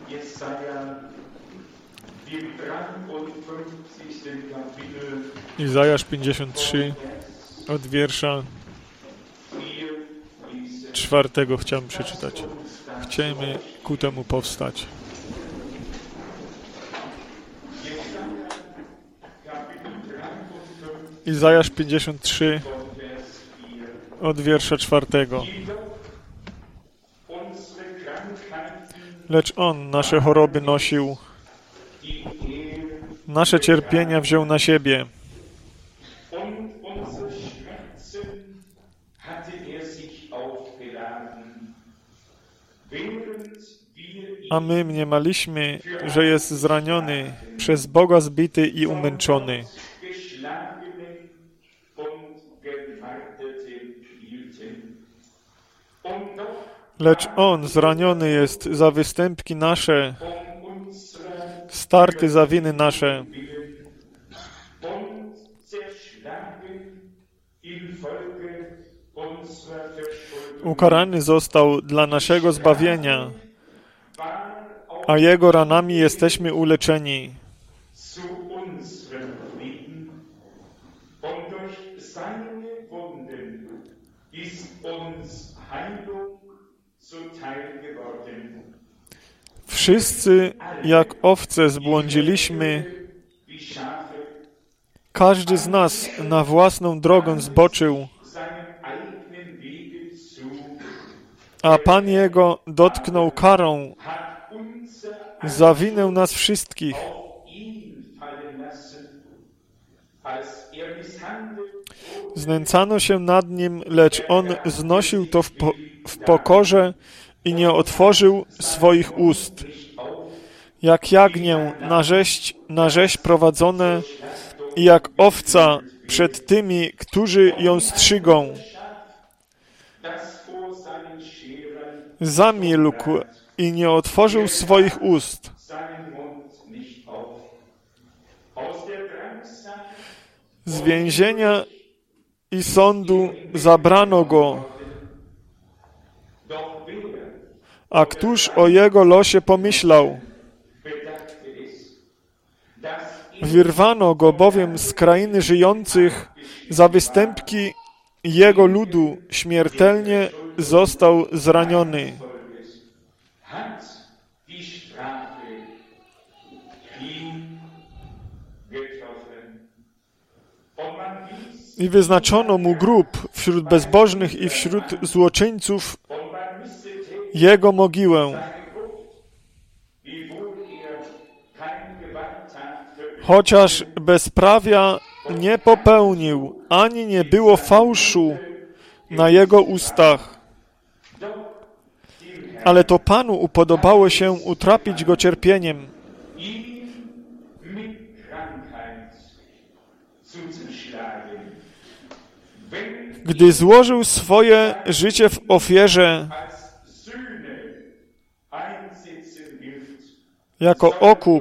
Izajasz 53 od wiersza 4 chciałem przeczytać. Chcemy ku temu powstać. Izajasz 53 od wiersza 4. Lecz On nasze choroby nosił, nasze cierpienia wziął na siebie. A my mniemaliśmy, że jest zraniony, przez Boga zbity i umęczony. Lecz On zraniony jest za występki nasze, starty za winy nasze. Ukarany został dla naszego zbawienia, a Jego ranami jesteśmy uleczeni. Wszyscy jak owce zbłądziliśmy, każdy z nas na własną drogę zboczył, a Pan Jego dotknął karą za winę nas wszystkich. Znęcano się nad Nim, lecz On znosił to w pokorze i nie otworzył swoich ust. Jak jagnię na rzeź prowadzone i jak owca przed tymi, którzy ją strzygą. Zamilkł i nie otworzył swoich ust. Z więzienia i sądu zabrano go. A któż o jego losie pomyślał? Wyrwano go bowiem z krainy żyjących, za występki jego ludu śmiertelnie został zraniony. I wyznaczono mu grób wśród bezbożnych i wśród złoczyńców, jego mogiłę. Chociaż bezprawia nie popełnił, ani nie było fałszu na jego ustach. Ale to Panu upodobało się utrapić go cierpieniem. Gdy złożył swoje życie w ofierze jako okup,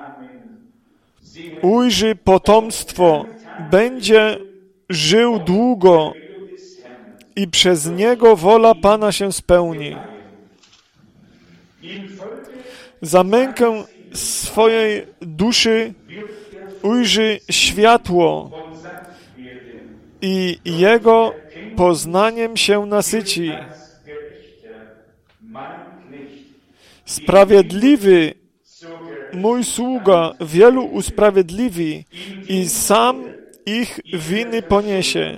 ujrzy potomstwo, będzie żył długo i przez niego wola Pana się spełni. Za mękę swojej duszy ujrzy światło i jego poznaniem się nasyci. Sprawiedliwy mój sługa wielu usprawiedliwi i sam ich winy poniesie.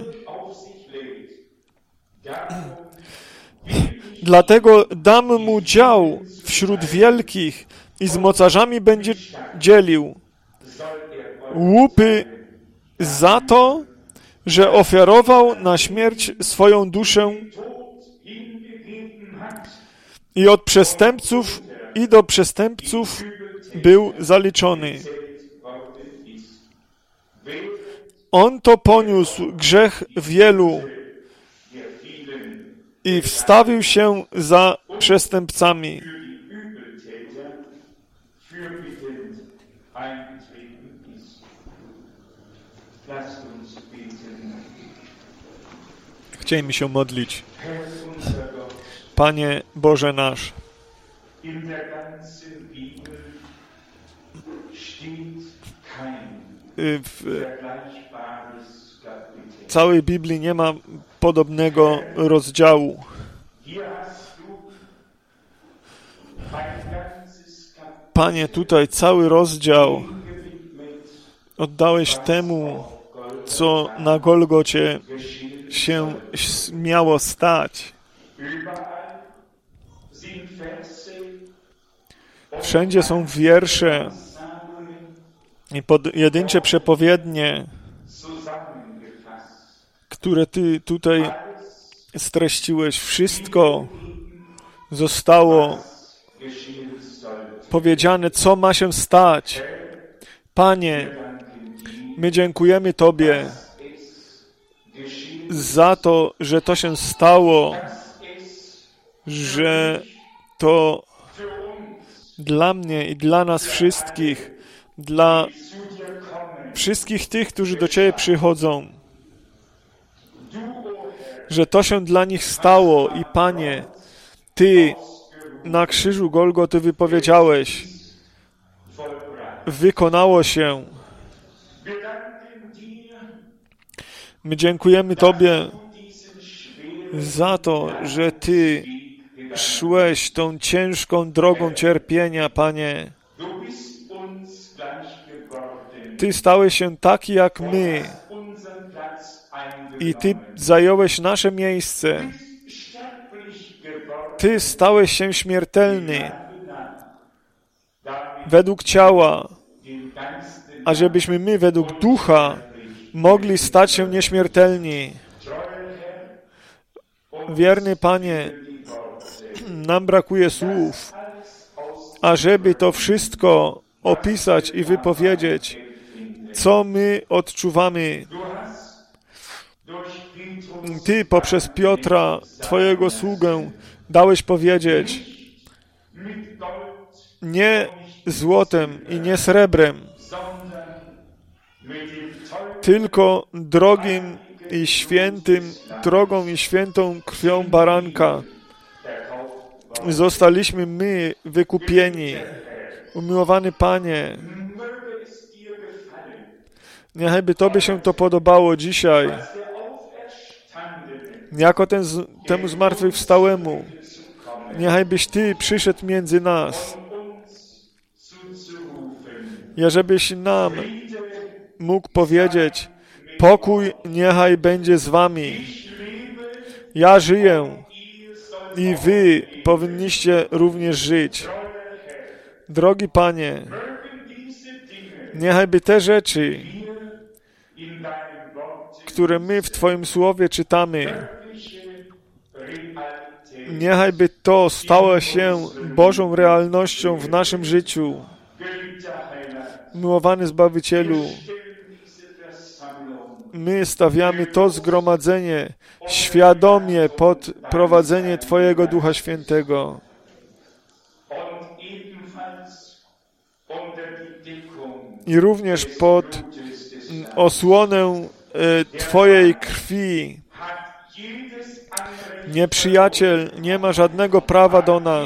Dlatego dam mu dział wśród wielkich i z mocarzami będzie dzielił. Łupy za to, że ofiarował na śmierć swoją duszę i od przestępców i do przestępców był zaliczony. On to poniósł grzech wielu i wstawił się za przestępcami. Chcielibyśmy się modlić. Panie Boże nasz, W całej Biblii nie ma podobnego rozdziału. Panie, tutaj cały rozdział oddałeś temu, co na Golgocie się miało stać. Wszędzie są wiersze i pojedyncze przepowiednie, które Ty tutaj streściłeś. Wszystko zostało powiedziane, co ma się stać. Panie, my dziękujemy Tobie za to, że to się stało, że to dla mnie i dla nas wszystkich, dla wszystkich tych, którzy do Ciebie przychodzą, że to się dla nich stało i Panie, Ty na krzyżu Golgoty wypowiedziałeś, wykonało się. My dziękujemy Tobie za to, że Ty szłeś tą ciężką drogą cierpienia, Panie. Ty stałeś się taki jak my i Ty zająłeś nasze miejsce. Ty stałeś się śmiertelny według ciała, ażebyśmy my według ducha mogli stać się nieśmiertelni. Wierny Panie, nam brakuje słów, ażeby to wszystko opisać i wypowiedzieć, co my odczuwamy. Ty poprzez Piotra, Twojego sługę, dałeś powiedzieć, nie złotem i nie srebrem, tylko drogą i świętą krwią baranka zostaliśmy my wykupieni. Umiłowany Panie, niechby Tobie się to podobało dzisiaj, jako temu zmartwychwstałemu. Niechbyś Ty przyszedł między nas, i żebyś nam mógł powiedzieć, pokój niechaj będzie z Wami. Ja żyję i Wy powinniście również żyć. Drogi Panie, niechby te rzeczy, które my w Twoim Słowie czytamy, niechby to stało się Bożą realnością w naszym życiu. Miłowany Zbawicielu, my stawiamy to zgromadzenie świadomie pod prowadzenie Twojego Ducha Świętego. I również pod osłonę Twojej krwi. Nieprzyjaciel nie ma żadnego prawa do nas.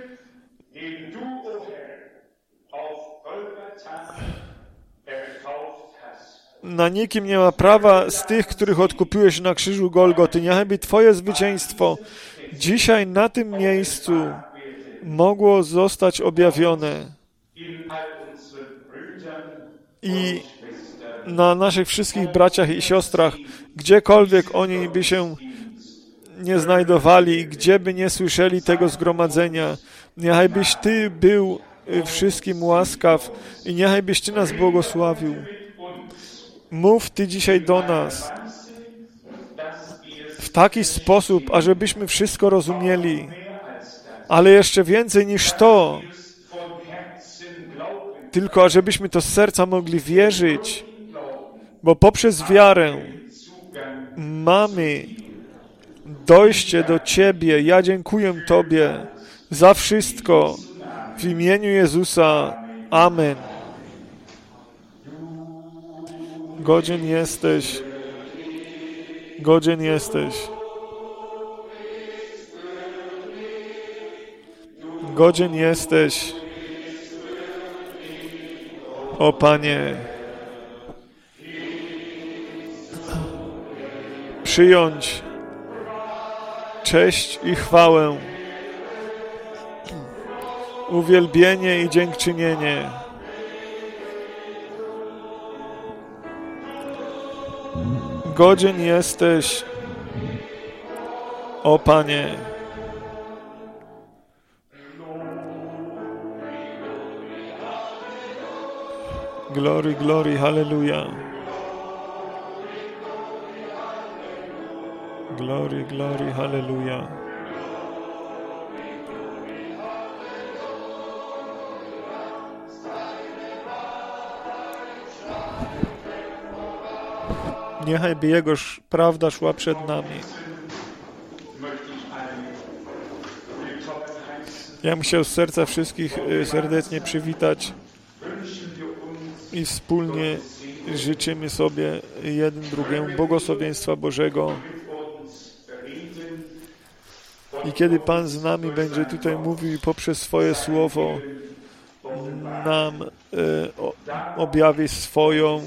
Na nikim nie ma prawa z tych, których odkupiłeś na krzyżu Golgoty. Niechby Twoje zwycięstwo dzisiaj na tym miejscu mogło zostać objawione i na naszych wszystkich braciach i siostrach, gdziekolwiek oni by się nie znajdowali, gdzie by nie słyszeli tego zgromadzenia. Niechbyś Ty był wszystkim łaskaw i niechbyś Ty nas błogosławił. Mów Ty dzisiaj do nas w taki sposób, ażebyśmy wszystko rozumieli, ale jeszcze więcej niż to, tylko ażebyśmy to z serca mogli wierzyć, bo poprzez wiarę mamy dojście do Ciebie. Ja dziękuję Tobie za wszystko w imieniu Jezusa. Amen. Godzien jesteś. Godzien jesteś. Godzien jesteś, o Panie, przyjąć cześć i chwałę, uwielbienie i dziękczynienie. Godzien jesteś, o Panie. Glory, glory, hallelujah. Glory, glory, hallelujah. Niechaj by Jego prawda szła przed nami. Ja bym chciał z serca wszystkich serdecznie przywitać i wspólnie życzymy sobie jeden drugiemu błogosławieństwa Bożego. I kiedy Pan z nami będzie tutaj mówił i poprzez swoje słowo nam objawi swoją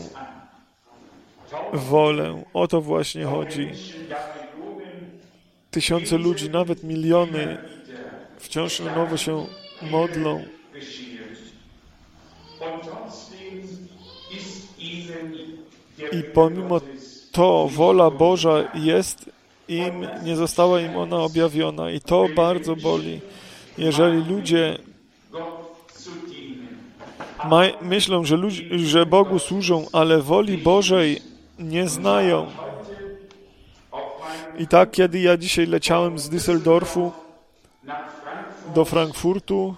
wolę. O to właśnie chodzi. Tysiące ludzi, nawet miliony wciąż na nowo się modlą. I pomimo to wola Boża jest im, nie została im ona objawiona. I to bardzo boli. Jeżeli ludzie myślą, że Bogu służą, ale woli Bożej nie znają. I tak, kiedy ja dzisiaj leciałem z Düsseldorfu do Frankfurtu,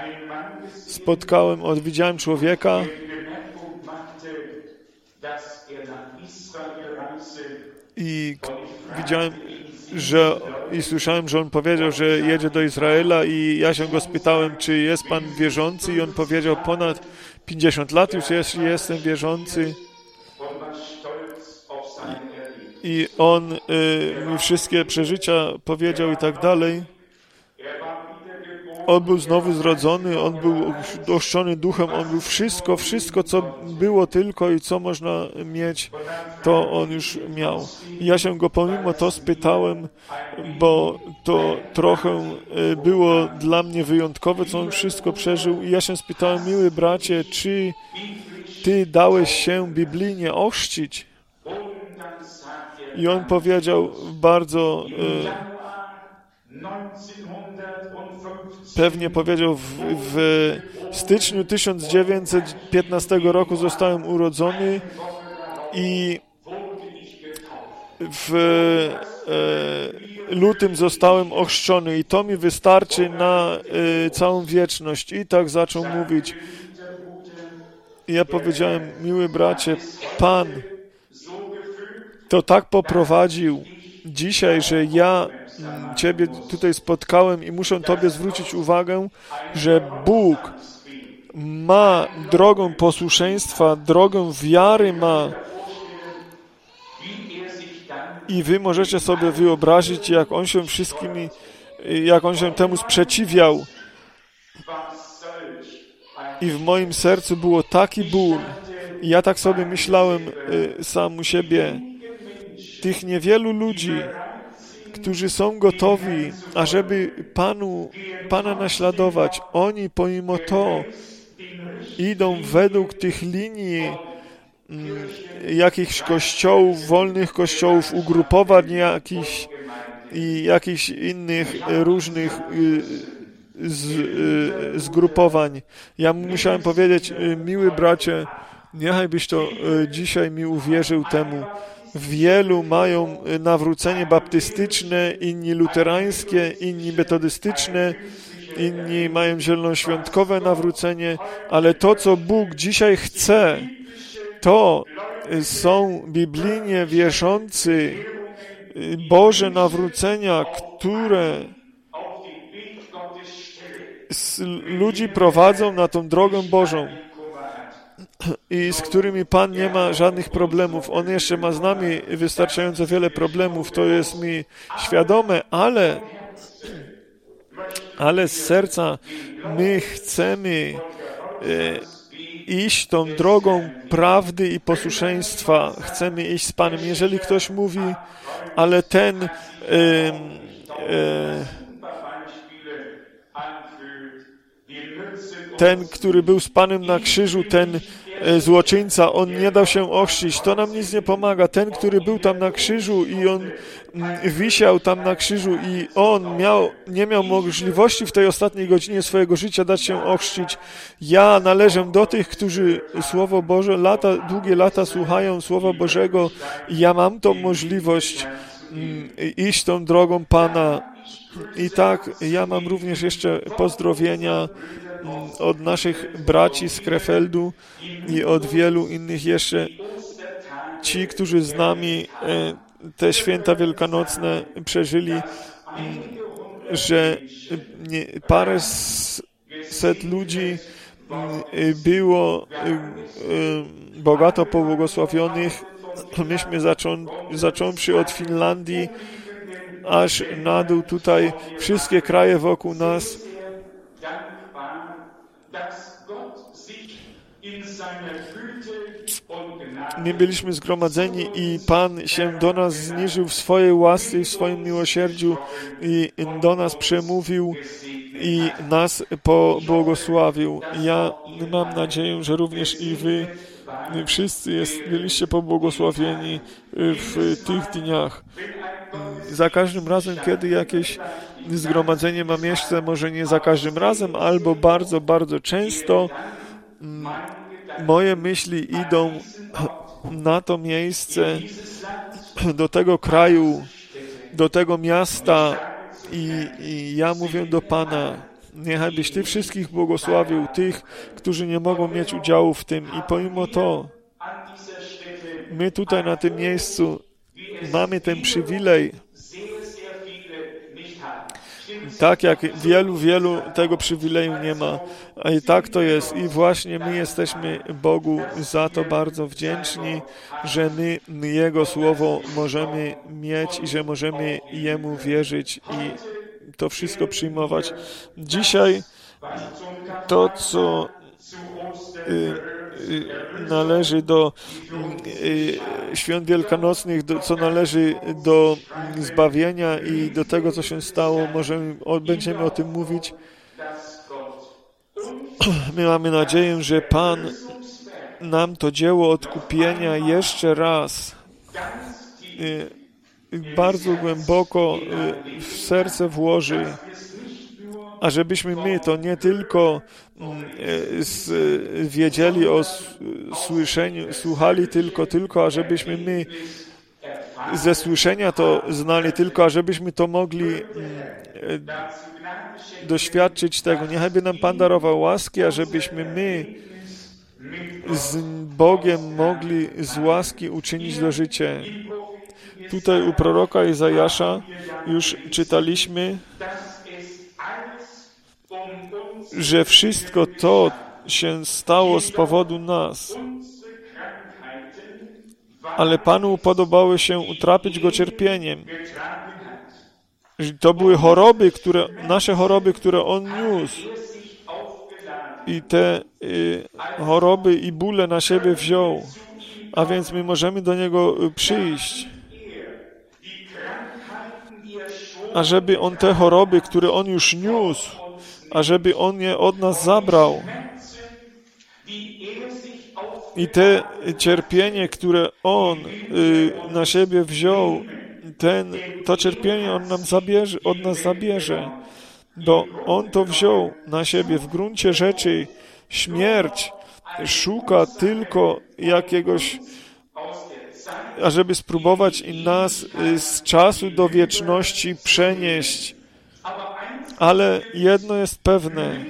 widziałem człowieka, i widziałem, i słyszałem, że on powiedział, że jedzie do Izraela, i ja się go spytałem, czy jest Pan wierzący, i on powiedział, ponad 50 lat już jestem wierzący. I on mi wszystkie przeżycia powiedział i tak dalej. On był znowu zrodzony, on był ochrzczony duchem, on był wszystko, co było tylko i co można mieć, to on już miał. I ja się go pomimo to spytałem, bo to trochę było dla mnie wyjątkowe, co on wszystko przeżył. I ja się spytałem, miły bracie, czy ty dałeś się biblijnie ochrzcić? I on powiedział bardzo pewnie powiedział, w styczniu 1915 roku zostałem urodzony i w lutym zostałem ochrzczony i to mi wystarczy na całą wieczność. I tak zaczął mówić. I ja powiedziałem, miły bracie, Pan to tak poprowadził dzisiaj, że ja Ciebie tutaj spotkałem i muszę Tobie zwrócić uwagę, że Bóg ma drogę posłuszeństwa, drogę wiary ma. I wy możecie sobie wyobrazić, jak on się temu sprzeciwiał. I w moim sercu było taki ból. I ja tak sobie myślałem sam u siebie. Tych niewielu ludzi, którzy są gotowi, ażeby Pana naśladować, oni pomimo to idą według tych linii jakichś kościołów, wolnych kościołów, ugrupowań jakichś innych różnych zgrupowań. Ja musiałem powiedzieć, miły bracie, niechaj byś to dzisiaj mi uwierzył temu. Wielu mają nawrócenie baptystyczne, inni luterańskie, inni metodystyczne, inni mają zielonoświątkowe nawrócenie, ale to, co Bóg dzisiaj chce, to są biblijnie wierzący Boże nawrócenia, które ludzi prowadzą na tą drogę Bożą i z którymi Pan nie ma żadnych problemów. On jeszcze ma z nami wystarczająco wiele problemów, to jest mi świadome, ale z serca my chcemy iść tą drogą prawdy i posłuszeństwa. Chcemy iść z Panem. Jeżeli ktoś mówi, ale ten, który był z Panem na krzyżu, ten złoczyńca, on nie dał się ochrzcić, to nam nic nie pomaga. Ten, który był tam na krzyżu i on wisiał tam na krzyżu i on nie miał możliwości w tej ostatniej godzinie swojego życia dać się ochrzcić. Ja należę do tych, którzy Słowo Boże, długie lata słuchają Słowa Bożego i ja mam tą możliwość iść tą drogą Pana. I tak, ja mam również jeszcze pozdrowienia od naszych braci z Krefeldu i od wielu innych jeszcze. Ci, którzy z nami te święta wielkanocne przeżyli, że parę set ludzi było bogato pobłogosławionych. Myśmy zacząwszy od Finlandii, aż na dół tutaj, wszystkie kraje wokół nas. My byliśmy zgromadzeni i Pan się do nas zniżył w swojej łasce i w swoim miłosierdziu i do nas przemówił i nas pobłogosławił. Ja mam nadzieję, że również i wy wszyscy byliście pobłogosławieni w tych dniach. Za każdym razem, kiedy jakieś zgromadzenie ma miejsce, może nie za każdym razem, albo bardzo, bardzo często, moje myśli idą na to miejsce, do tego kraju, do tego miasta i ja mówię do Pana, niechaj byś Ty wszystkich błogosławił, tych, którzy nie mogą mieć udziału w tym i pomimo to my tutaj na tym miejscu mamy ten przywilej, tak jak wielu tego przywileju nie ma. A i tak to jest. I właśnie my jesteśmy Bogu za to bardzo wdzięczni, że my Jego Słowo możemy mieć i że możemy Jemu wierzyć i to wszystko przyjmować. Dzisiaj to, co należy do świąt wielkanocnych, co należy do zbawienia i do tego, co się stało, będziemy o tym mówić. My mamy nadzieję, że Pan nam to dzieło odkupienia jeszcze raz bardzo głęboko w serce włoży, a żebyśmy my to nie tylko wiedzieli o słyszeniu, słuchali tylko, a żebyśmy my ze słyszenia to znali tylko, a żebyśmy to mogli doświadczyć tego. Niechaj by nam Pan darował łaski, a żebyśmy my z Bogiem mogli z łaski uczynić do życia. Tutaj u proroka Izajasza już czytaliśmy, że wszystko to się stało z powodu nas. Ale Panu podobało się utrapić Go cierpieniem. To były nasze choroby, które On niósł. I te choroby i bóle na siebie wziął. A więc my możemy do Niego przyjść. Ażeby On te choroby, które On już niósł, ażeby On je od nas zabrał. I te cierpienie, które On na siebie wziął, to cierpienie On od nas zabierze. Bo On to wziął na siebie. W gruncie rzeczy śmierć szuka tylko jakiegoś, ażeby spróbować i nas z czasu do wieczności przenieść. Ale jedno jest pewne.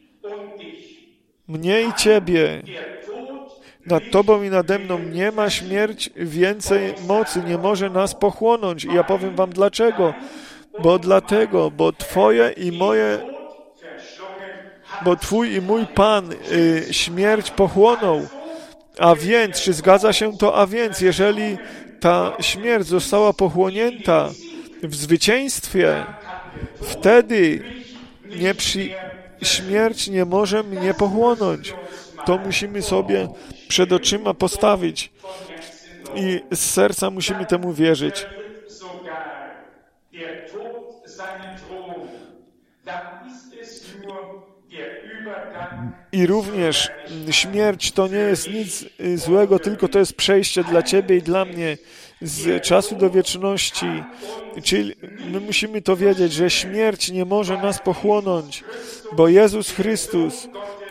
Mnie i Ciebie, nad Tobą i nade mną nie ma śmierć więcej mocy, nie może nas pochłonąć. I ja powiem Wam dlaczego. Bo Twój i mój Pan śmierć pochłonął. A więc, czy zgadza się to? A więc, jeżeli ta śmierć została pochłonięta w zwycięstwie, wtedy śmierć nie może mnie pochłonąć. To musimy sobie przed oczyma postawić i z serca musimy temu wierzyć. I również śmierć to nie jest nic złego, tylko to jest przejście dla Ciebie i dla mnie z czasu do wieczności. Czyli my musimy to wiedzieć, że śmierć nie może nas pochłonąć, bo Jezus Chrystus,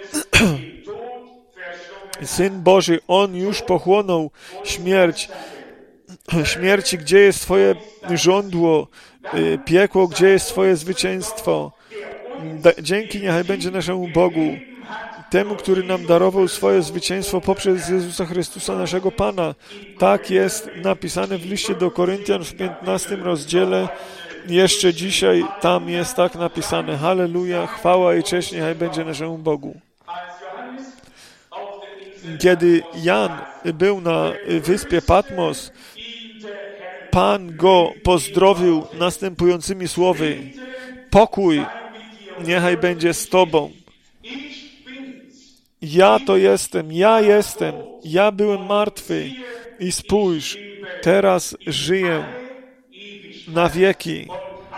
Syn Boży, On już pochłonął śmierć. Śmierci, gdzie jest Twoje żądło, piekło, gdzie jest Twoje zwycięstwo. Dzięki niechaj będzie naszemu Bogu, temu, który nam darował swoje zwycięstwo poprzez Jezusa Chrystusa, naszego Pana. Tak jest napisane w liście do Koryntian w 15 rozdziale. Jeszcze dzisiaj tam jest tak napisane. Halleluja, chwała i cześć niechaj będzie naszemu Bogu. Kiedy Jan był na wyspie Patmos, Pan go pozdrowił następującymi słowy: pokój niechaj będzie z Tobą. Ja to jestem, ja byłem martwy i spójrz, teraz żyję na wieki.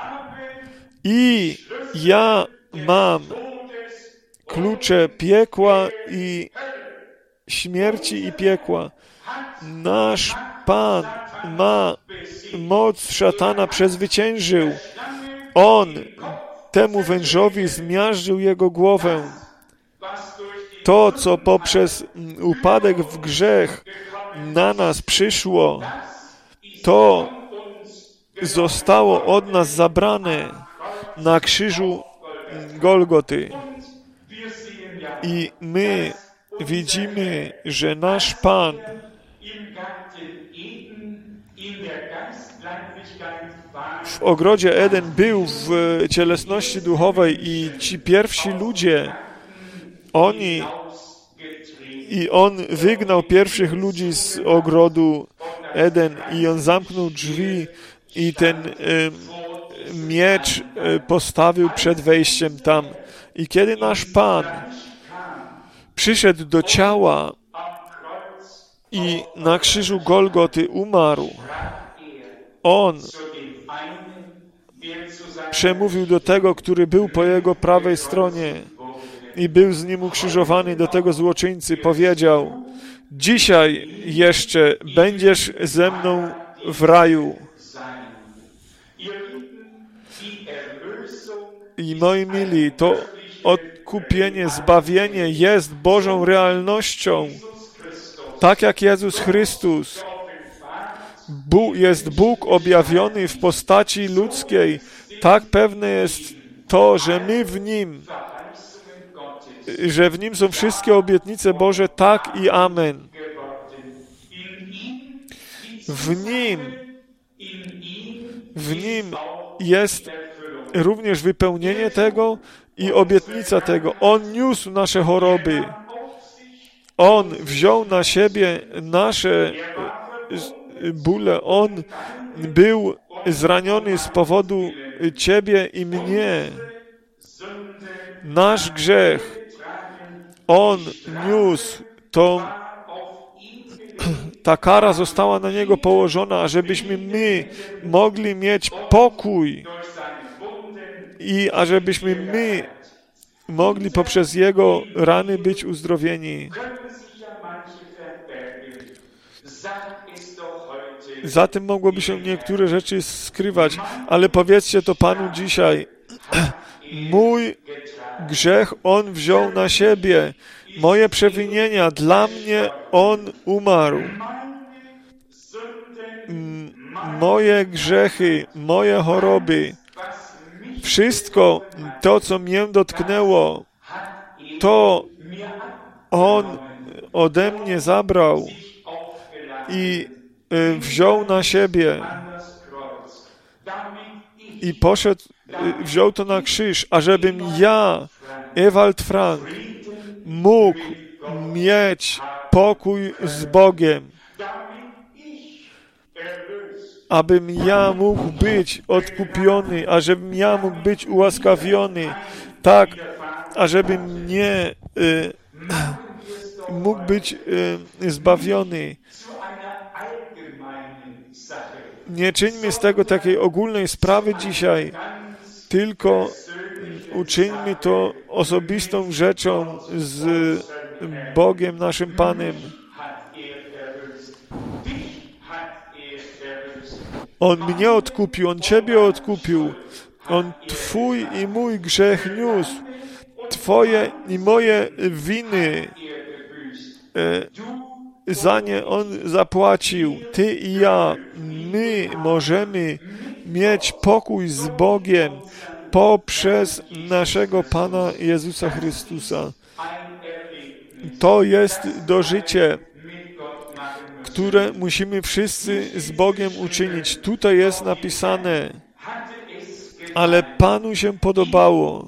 I ja mam klucze piekła i śmierci i piekła. Nasz Pan ma moc szatana przezwyciężył. On temu wężowi zmiażdżył jego głowę. To, co poprzez upadek w grzech na nas przyszło, to zostało od nas zabrane na krzyżu Golgoty. I my widzimy, że nasz Pan w ogrodzie Eden był w cielesności duchowej i ci pierwsi ludzie, on wygnał pierwszych ludzi z ogrodu Eden i on zamknął drzwi i ten miecz postawił przed wejściem tam. I kiedy nasz Pan przyszedł do ciała i na krzyżu Golgoty umarł, On przemówił do tego, który był po Jego prawej stronie i był z Nim ukrzyżowany, do tego złoczyńcy powiedział: dzisiaj jeszcze będziesz ze mną w raju. I moi mili, to odkupienie, zbawienie jest Bożą realnością. Tak jak Jezus Chrystus jest Bóg objawiony w postaci ludzkiej, tak pewne jest to, że my w Nim, że w Nim są wszystkie obietnice Boże, tak i amen. W Nim jest również wypełnienie tego i obietnica tego. On niósł nasze choroby. On wziął na siebie nasze bóle. On był zraniony z powodu Ciebie i mnie. Nasz grzech On niósł. Ta kara została na Niego położona, ażebyśmy my mogli mieć pokój i ażebyśmy my mogli poprzez Jego rany być uzdrowieni. Za tym mogłoby się niektóre rzeczy skrywać, ale powiedzcie to Panu dzisiaj. Mój grzech On wziął na siebie. Moje przewinienia, dla mnie On umarł. Moje grzechy, moje choroby, wszystko to, co mnie dotknęło, to On ode mnie zabrał i wziął na siebie i poszedł, wziął to na krzyż, ażebym ja, Ewald Frank, mógł mieć pokój z Bogiem, abym ja mógł być odkupiony, ażebym ja mógł być ułaskawiony, tak, ażebym nie mógł być zbawiony. Nie czyńmy z tego takiej ogólnej sprawy dzisiaj, tylko uczyńmy to osobistą rzeczą z Bogiem naszym Panem. On mnie odkupił, On Ciebie odkupił. On Twój i mój grzech niósł. Twoje i moje winy za nie On zapłacił. Ty i ja, my możemy mieć pokój z Bogiem poprzez naszego Pana Jezusa Chrystusa. To jest dożycie, które musimy wszyscy z Bogiem uczynić. Tutaj jest napisane, ale Panu się podobało,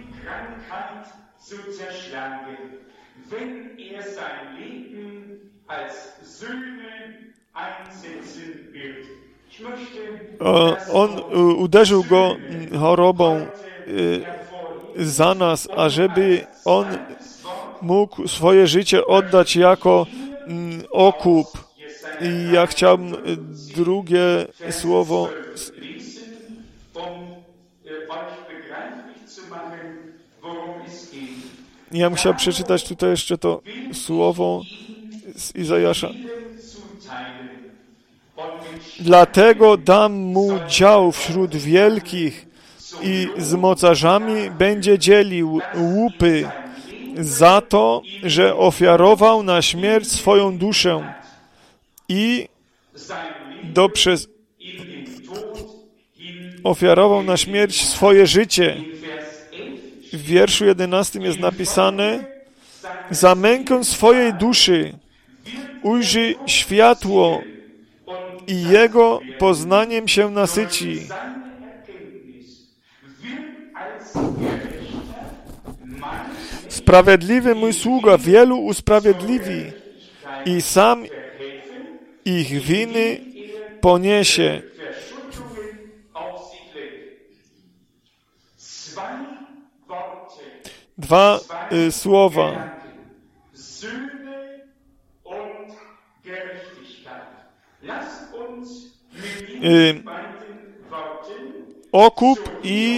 On uderzył go chorobą za nas, ażeby On mógł swoje życie oddać jako okup. I ja chciałbym drugie słowo ja bym chciał przeczytać tutaj jeszcze to słowo z Izajasza. Dlatego dam mu dział wśród wielkich i z mocarzami będzie dzielił łupy za to, że ofiarował na śmierć swoją duszę i ofiarował na śmierć swoje życie. W wierszu 11 jest napisane: za mękę swojej duszy ujrzy światło i jego poznaniem się nasyci. Sprawiedliwy mój sługa wielu usprawiedliwi i sam ich winy poniesie. Dwa słowa. Okup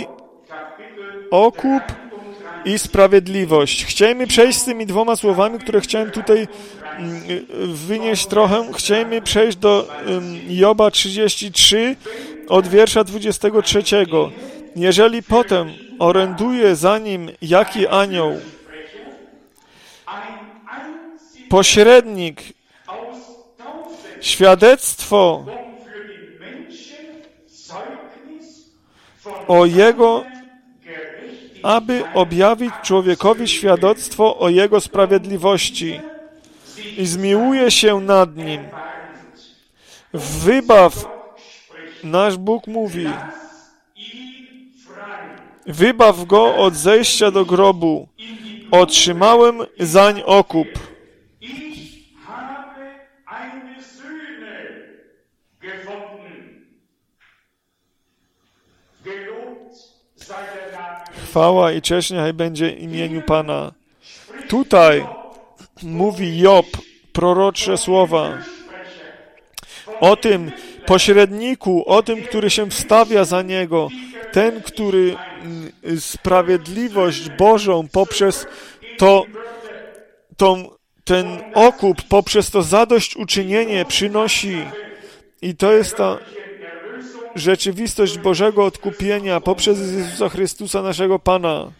i sprawiedliwość. Chcielibyśmy przejść z tymi dwoma słowami, które chciałem tutaj wynieść trochę. Chcielibyśmy przejść do Joba 33 od wiersza 23. Jeżeli potem oręduje za nim jaki anioł, pośrednik, świadectwo o jego, aby objawić człowiekowi świadectwo o jego sprawiedliwości i zmiłuje się nad nim. Wybaw, nasz Bóg mówi, wybaw go od zejścia do grobu. Otrzymałem zań okup. Chwała i cześć niechaj będzie imieniu Pana. Tutaj mówi Job prorocze słowa o tym pośredniku, o tym, który się wstawia za niego, ten, który sprawiedliwość Bożą poprzez ten okup, poprzez to zadośćuczynienie przynosi. I to jest ta rzeczywistość Bożego odkupienia poprzez Jezusa Chrystusa, naszego Pana.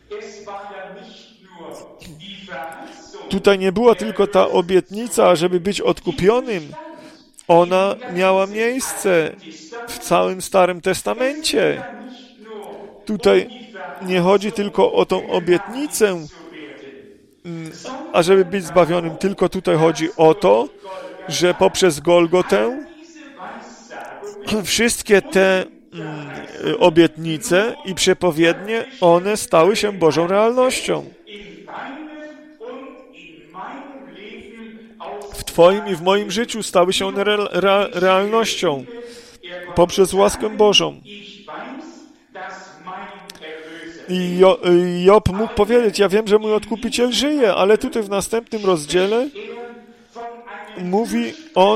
Tutaj nie była tylko ta obietnica, żeby być odkupionym. Ona miała miejsce w całym Starym Testamencie. Tutaj nie chodzi tylko o tą obietnicę, ażeby być zbawionym, tylko tutaj chodzi o to, że poprzez Golgotę wszystkie te obietnice i przepowiednie, one stały się Bożą realnością. W Twoim i w moim życiu stały się one realnością poprzez łaskę Bożą. I Job mógł powiedzieć, ja wiem, że mój Odkupiciel żyje, ale tutaj w następnym rozdziale mówi on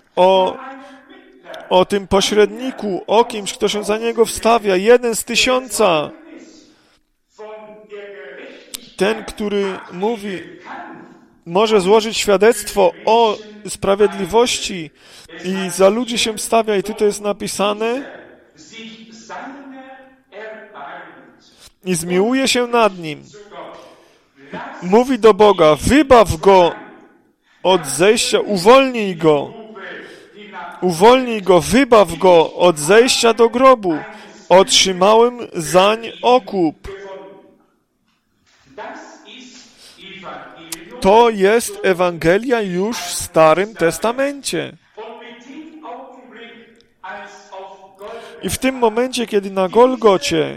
o tym pośredniku, o kimś, kto się za niego wstawia, 1 z 1000. Ten, który mówi, może złożyć świadectwo o sprawiedliwości i za ludzi się wstawia. I tutaj jest napisane i zmiłuje się nad nim. Mówi do Boga, wybaw go od zejścia, uwolnij go, wybaw go od zejścia do grobu. Otrzymałem zań okup. To jest Ewangelia już w Starym Testamencie. I w tym momencie, kiedy na Golgocie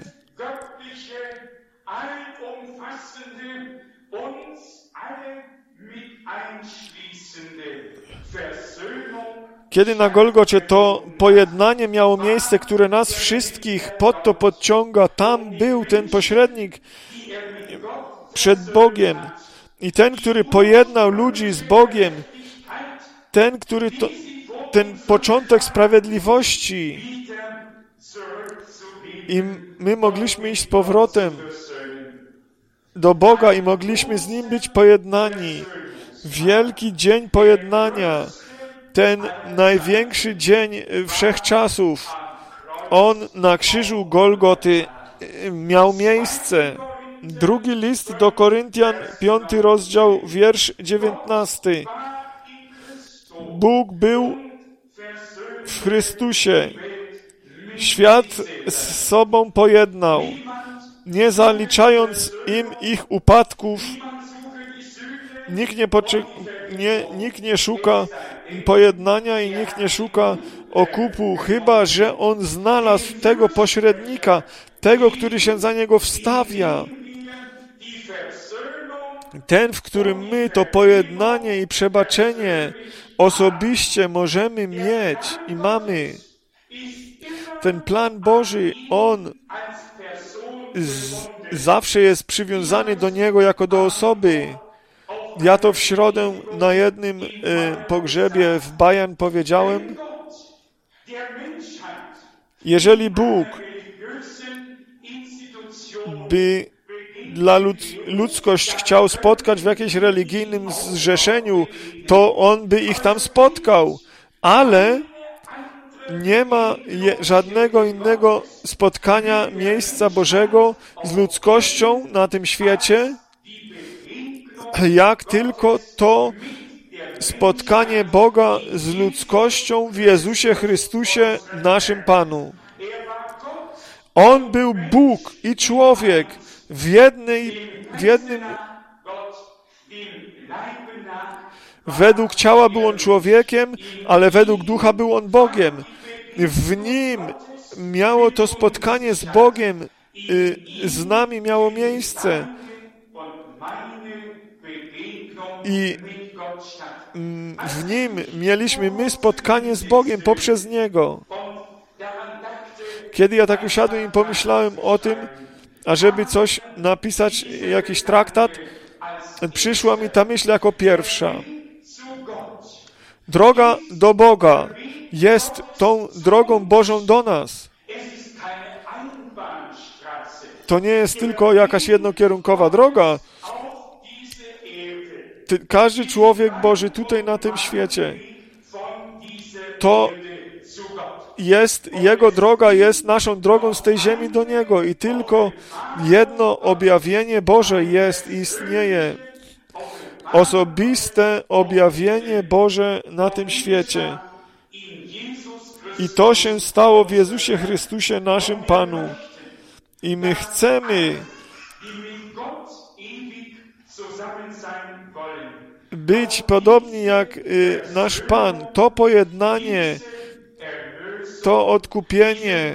to pojednanie miało miejsce, które nas wszystkich pod to podciąga, tam był ten pośrednik przed Bogiem. I ten, który pojednał ludzi z Bogiem, ten, który ten początek sprawiedliwości. I my mogliśmy iść z powrotem do Boga i mogliśmy z Nim być pojednani. Wielki dzień pojednania. Ten największy dzień wszechczasów. On na krzyżu Golgoty miał miejsce. Drugi list do Koryntian, 5 rozdział, wiersz 19. Bóg był w Chrystusie. Świat z sobą pojednał, nie zaliczając im ich upadków. Nikt nie szuka pojednania i nikt nie szuka okupu, chyba że on znalazł tego pośrednika, tego, który się za niego wstawia. Ten, w którym my to pojednanie i przebaczenie osobiście możemy mieć i mamy. Ten plan Boży, on zawsze jest przywiązany do Niego jako do osoby. Ja to w środę na jednym pogrzebie w Bayern powiedziałem, jeżeli Bóg by dla ludzkość chciał spotkać w jakimś religijnym zrzeszeniu, to On by ich tam spotkał, ale nie ma żadnego innego spotkania miejsca Bożego z ludzkością na tym świecie, jak tylko to spotkanie Boga z ludzkością w Jezusie Chrystusie, naszym Panu. On był Bóg i człowiek w jednym. Według ciała był on człowiekiem, ale według ducha był on Bogiem. W nim miało to spotkanie z Bogiem, z nami miało miejsce. I w nim mieliśmy my spotkanie z Bogiem poprzez Niego. Kiedy ja tak usiadłem i pomyślałem o tym, ażeby coś napisać, jakiś traktat, przyszła mi ta myśl jako pierwsza. Droga do Boga jest tą drogą Bożą do nas. To nie jest tylko jakaś jednokierunkowa droga. Każdy człowiek Boży tutaj na tym świecie, to jest, jego droga jest naszą drogą z tej ziemi do Niego i tylko jedno objawienie Boże jest i istnieje. Osobiste objawienie Boże na tym świecie. I to się stało w Jezusie Chrystusie, naszym Panu. I my chcemy być podobni jak nasz Pan. To pojednanie, to odkupienie.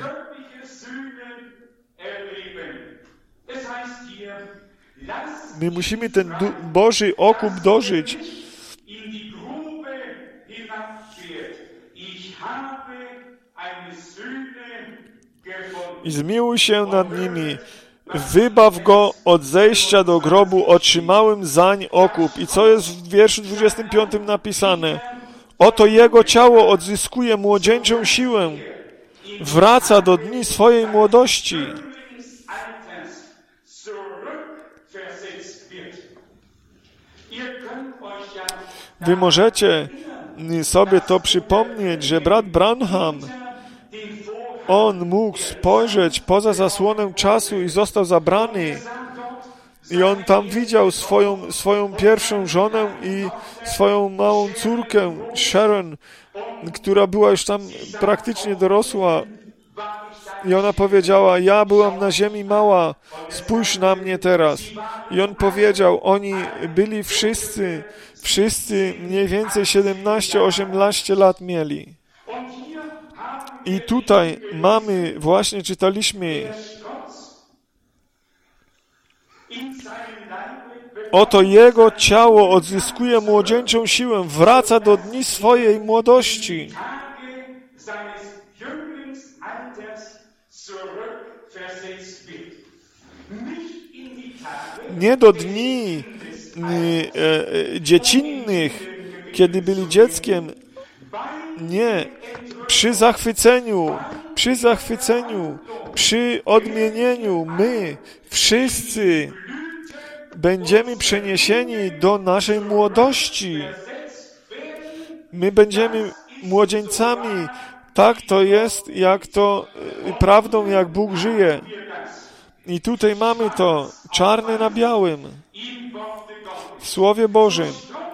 My musimy ten Boży okup dożyć. I zmiłuj się nad nimi. wybaw go od zejścia do grobu, otrzymałem zań okup. I co jest w wierszu 25 napisane? Oto jego ciało odzyskuje młodzieńczą siłę, wraca do dni swojej młodości. Wy możecie sobie to przypomnieć, że brat Branham, on mógł spojrzeć poza zasłonę czasu i został zabrany. I on tam widział swoją pierwszą żonę i swoją małą córkę, Sharon, która była już tam praktycznie dorosła. I ona powiedziała, ja byłam na ziemi mała, spójrz na mnie teraz. I on powiedział, oni byli wszyscy mniej więcej 17-18 lat mieli. I tutaj mamy, właśnie czytaliśmy, oto jego ciało odzyskuje młodzieńczą siłę, wraca do dni swojej młodości. Nie do dni dziecinnych, kiedy byli dzieckiem. Nie. Przy zachwyceniu, przy odmienieniu my wszyscy będziemy przeniesieni do naszej młodości. My będziemy młodzieńcami. Tak to jest, jak to prawdą, jak Bóg żyje. I tutaj mamy to czarne na białym w Słowie Bożym.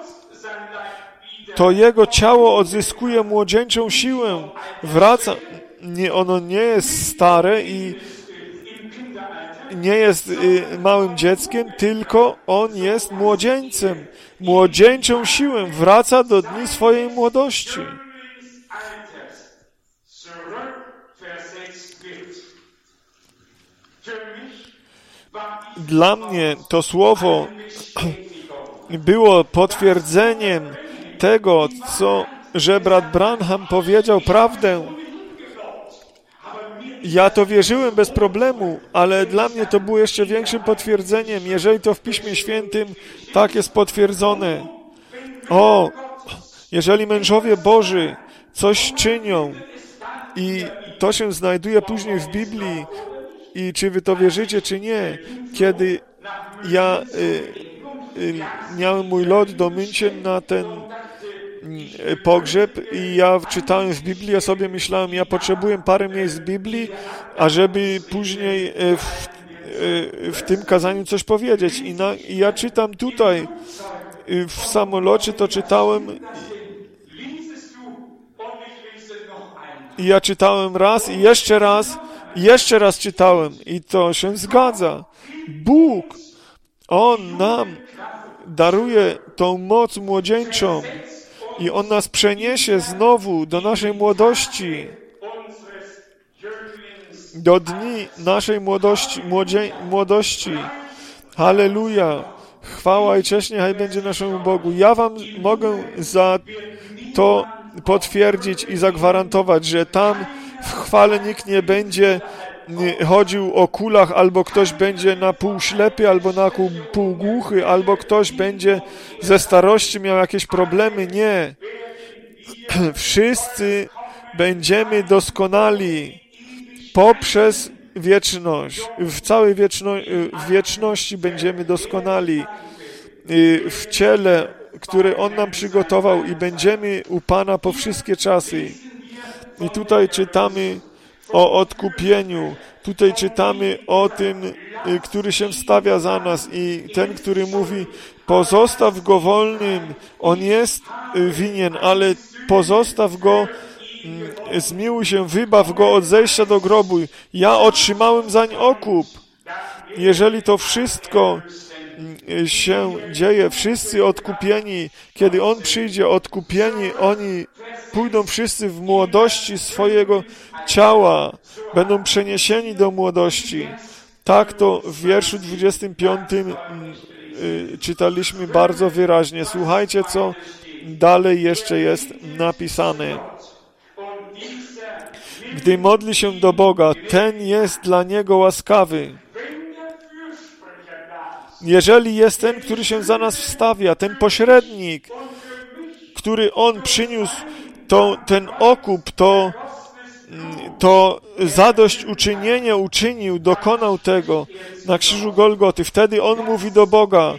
To jego ciało odzyskuje młodzieńczą siłę, wraca. Ono nie jest stare i nie jest małym dzieckiem, tylko on jest młodzieńcem. Młodzieńczą siłę wraca do dni swojej młodości. Dla mnie to słowo było potwierdzeniem tego, że brat Branham powiedział prawdę. Ja to wierzyłem bez problemu, ale dla mnie to było jeszcze większym potwierdzeniem, jeżeli to w Piśmie Świętym tak jest potwierdzone. Jeżeli mężowie Boży coś czynią i to się znajduje później w Biblii, i czy wy to wierzycie, czy nie, kiedy ja miałem mój lot do München na ten pogrzeb i ja czytałem w Biblii, ja sobie myślałem, ja potrzebuję parę miejsc w Biblii, ażeby później w tym kazaniu coś powiedzieć. I ja czytam tutaj, w samolocie to czytałem i ja czytałem raz i jeszcze raz czytałem i to się zgadza. Bóg, On nam daruje tą moc młodzieńczą i On nas przeniesie znowu do naszej młodości, do dni naszej młodości. Halleluja! Chwała i cześć niechaj będzie naszemu Bogu. Ja wam mogę za to potwierdzić i zagwarantować, że tam w chwale nikt nie będzie chodził o kulach, albo ktoś będzie na pół ślepy, albo na pół głuchy, albo ktoś będzie ze starości miał jakieś problemy. Nie. Wszyscy będziemy doskonali poprzez wieczność. W całej wieczności będziemy doskonali w ciele, które On nam przygotował i będziemy u Pana po wszystkie czasy. I tutaj czytamy o odkupieniu. Tutaj czytamy o tym, który się stawia za nas i ten, który mówi, pozostaw go wolnym. On jest winien, ale pozostaw go, zmiłuj się, wybaw go od zejścia do grobu. Ja otrzymałem zań okup. Jeżeli to wszystko się dzieje, wszyscy odkupieni, kiedy On przyjdzie, odkupieni, oni pójdą wszyscy w młodości swojego ciała, będą przeniesieni do młodości. Tak to w wierszu 25 czytaliśmy bardzo wyraźnie. Słuchajcie, co dalej jeszcze jest napisane. Gdy modli się do Boga, ten jest dla niego łaskawy. Jeżeli jest ten, który się za nas wstawia, ten pośrednik, który On przyniósł ten okup, to zadośćuczynienie uczynił, dokonał tego na krzyżu Golgoty. Wtedy On mówi do Boga: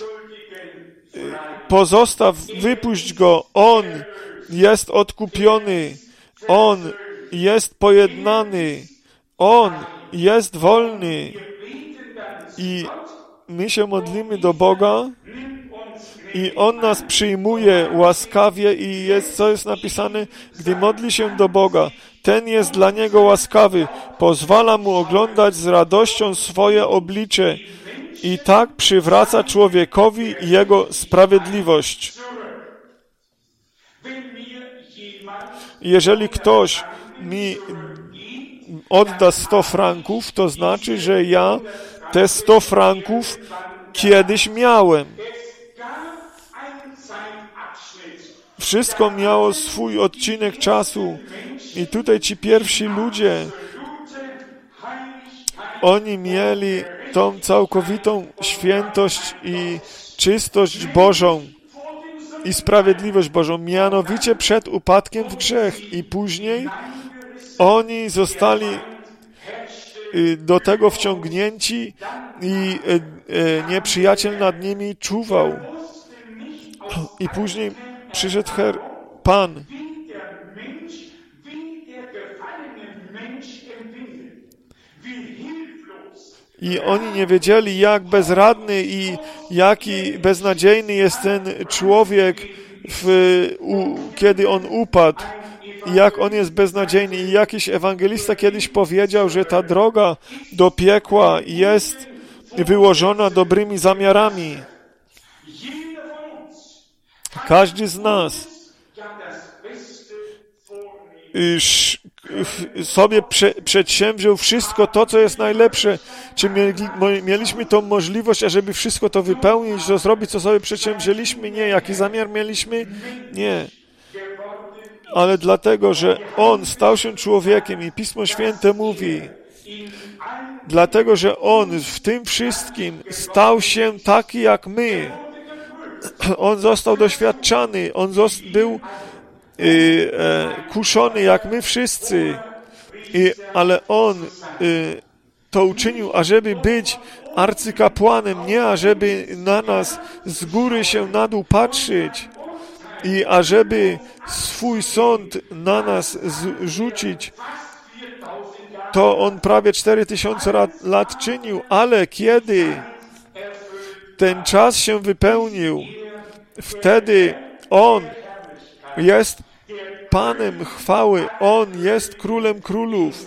pozostaw, wypuść go, On jest odkupiony, On jest pojednany, On jest wolny. I my się modlimy do Boga i On nas przyjmuje łaskawie i co jest napisane? Gdy modli się do Boga, ten jest dla niego łaskawy, pozwala mu oglądać z radością swoje oblicze i tak przywraca człowiekowi jego sprawiedliwość. Jeżeli ktoś mi odda 100 franków, to znaczy, że ja te 100 franków kiedyś miałem. Wszystko miało swój odcinek czasu. I tutaj ci pierwsi ludzie, oni mieli tą całkowitą świętość i czystość Bożą i sprawiedliwość Bożą, mianowicie przed upadkiem w grzech. I później oni zostali do tego wciągnięci i nieprzyjaciel nad nimi czuwał. I później przyszedł Pan. I oni nie wiedzieli, jak bezradny i jaki beznadziejny jest ten człowiek, kiedy on upadł. I jak on jest beznadziejny. I jakiś ewangelista kiedyś powiedział, że ta droga do piekła jest wyłożona dobrymi zamiarami. Każdy z nas sobie przedsięwziął wszystko to, co jest najlepsze. Czy mieliśmy tą możliwość, ażeby wszystko to wypełnić, to zrobić, co sobie przedsięwzięliśmy? Nie. Jaki zamiar mieliśmy? Nie. Ale dlatego, że On stał się człowiekiem i Pismo Święte mówi, dlatego, że On w tym wszystkim stał się taki jak my. On został doświadczany, On był kuszony jak my wszyscy, ale On to uczynił, ażeby być arcykapłanem, nie ażeby na nas z góry się na dół patrzeć i ażeby swój sąd na nas zrzucić. To On prawie 4000 lat czynił, ale kiedy ten czas się wypełnił, wtedy On jest Panem chwały, On jest Królem Królów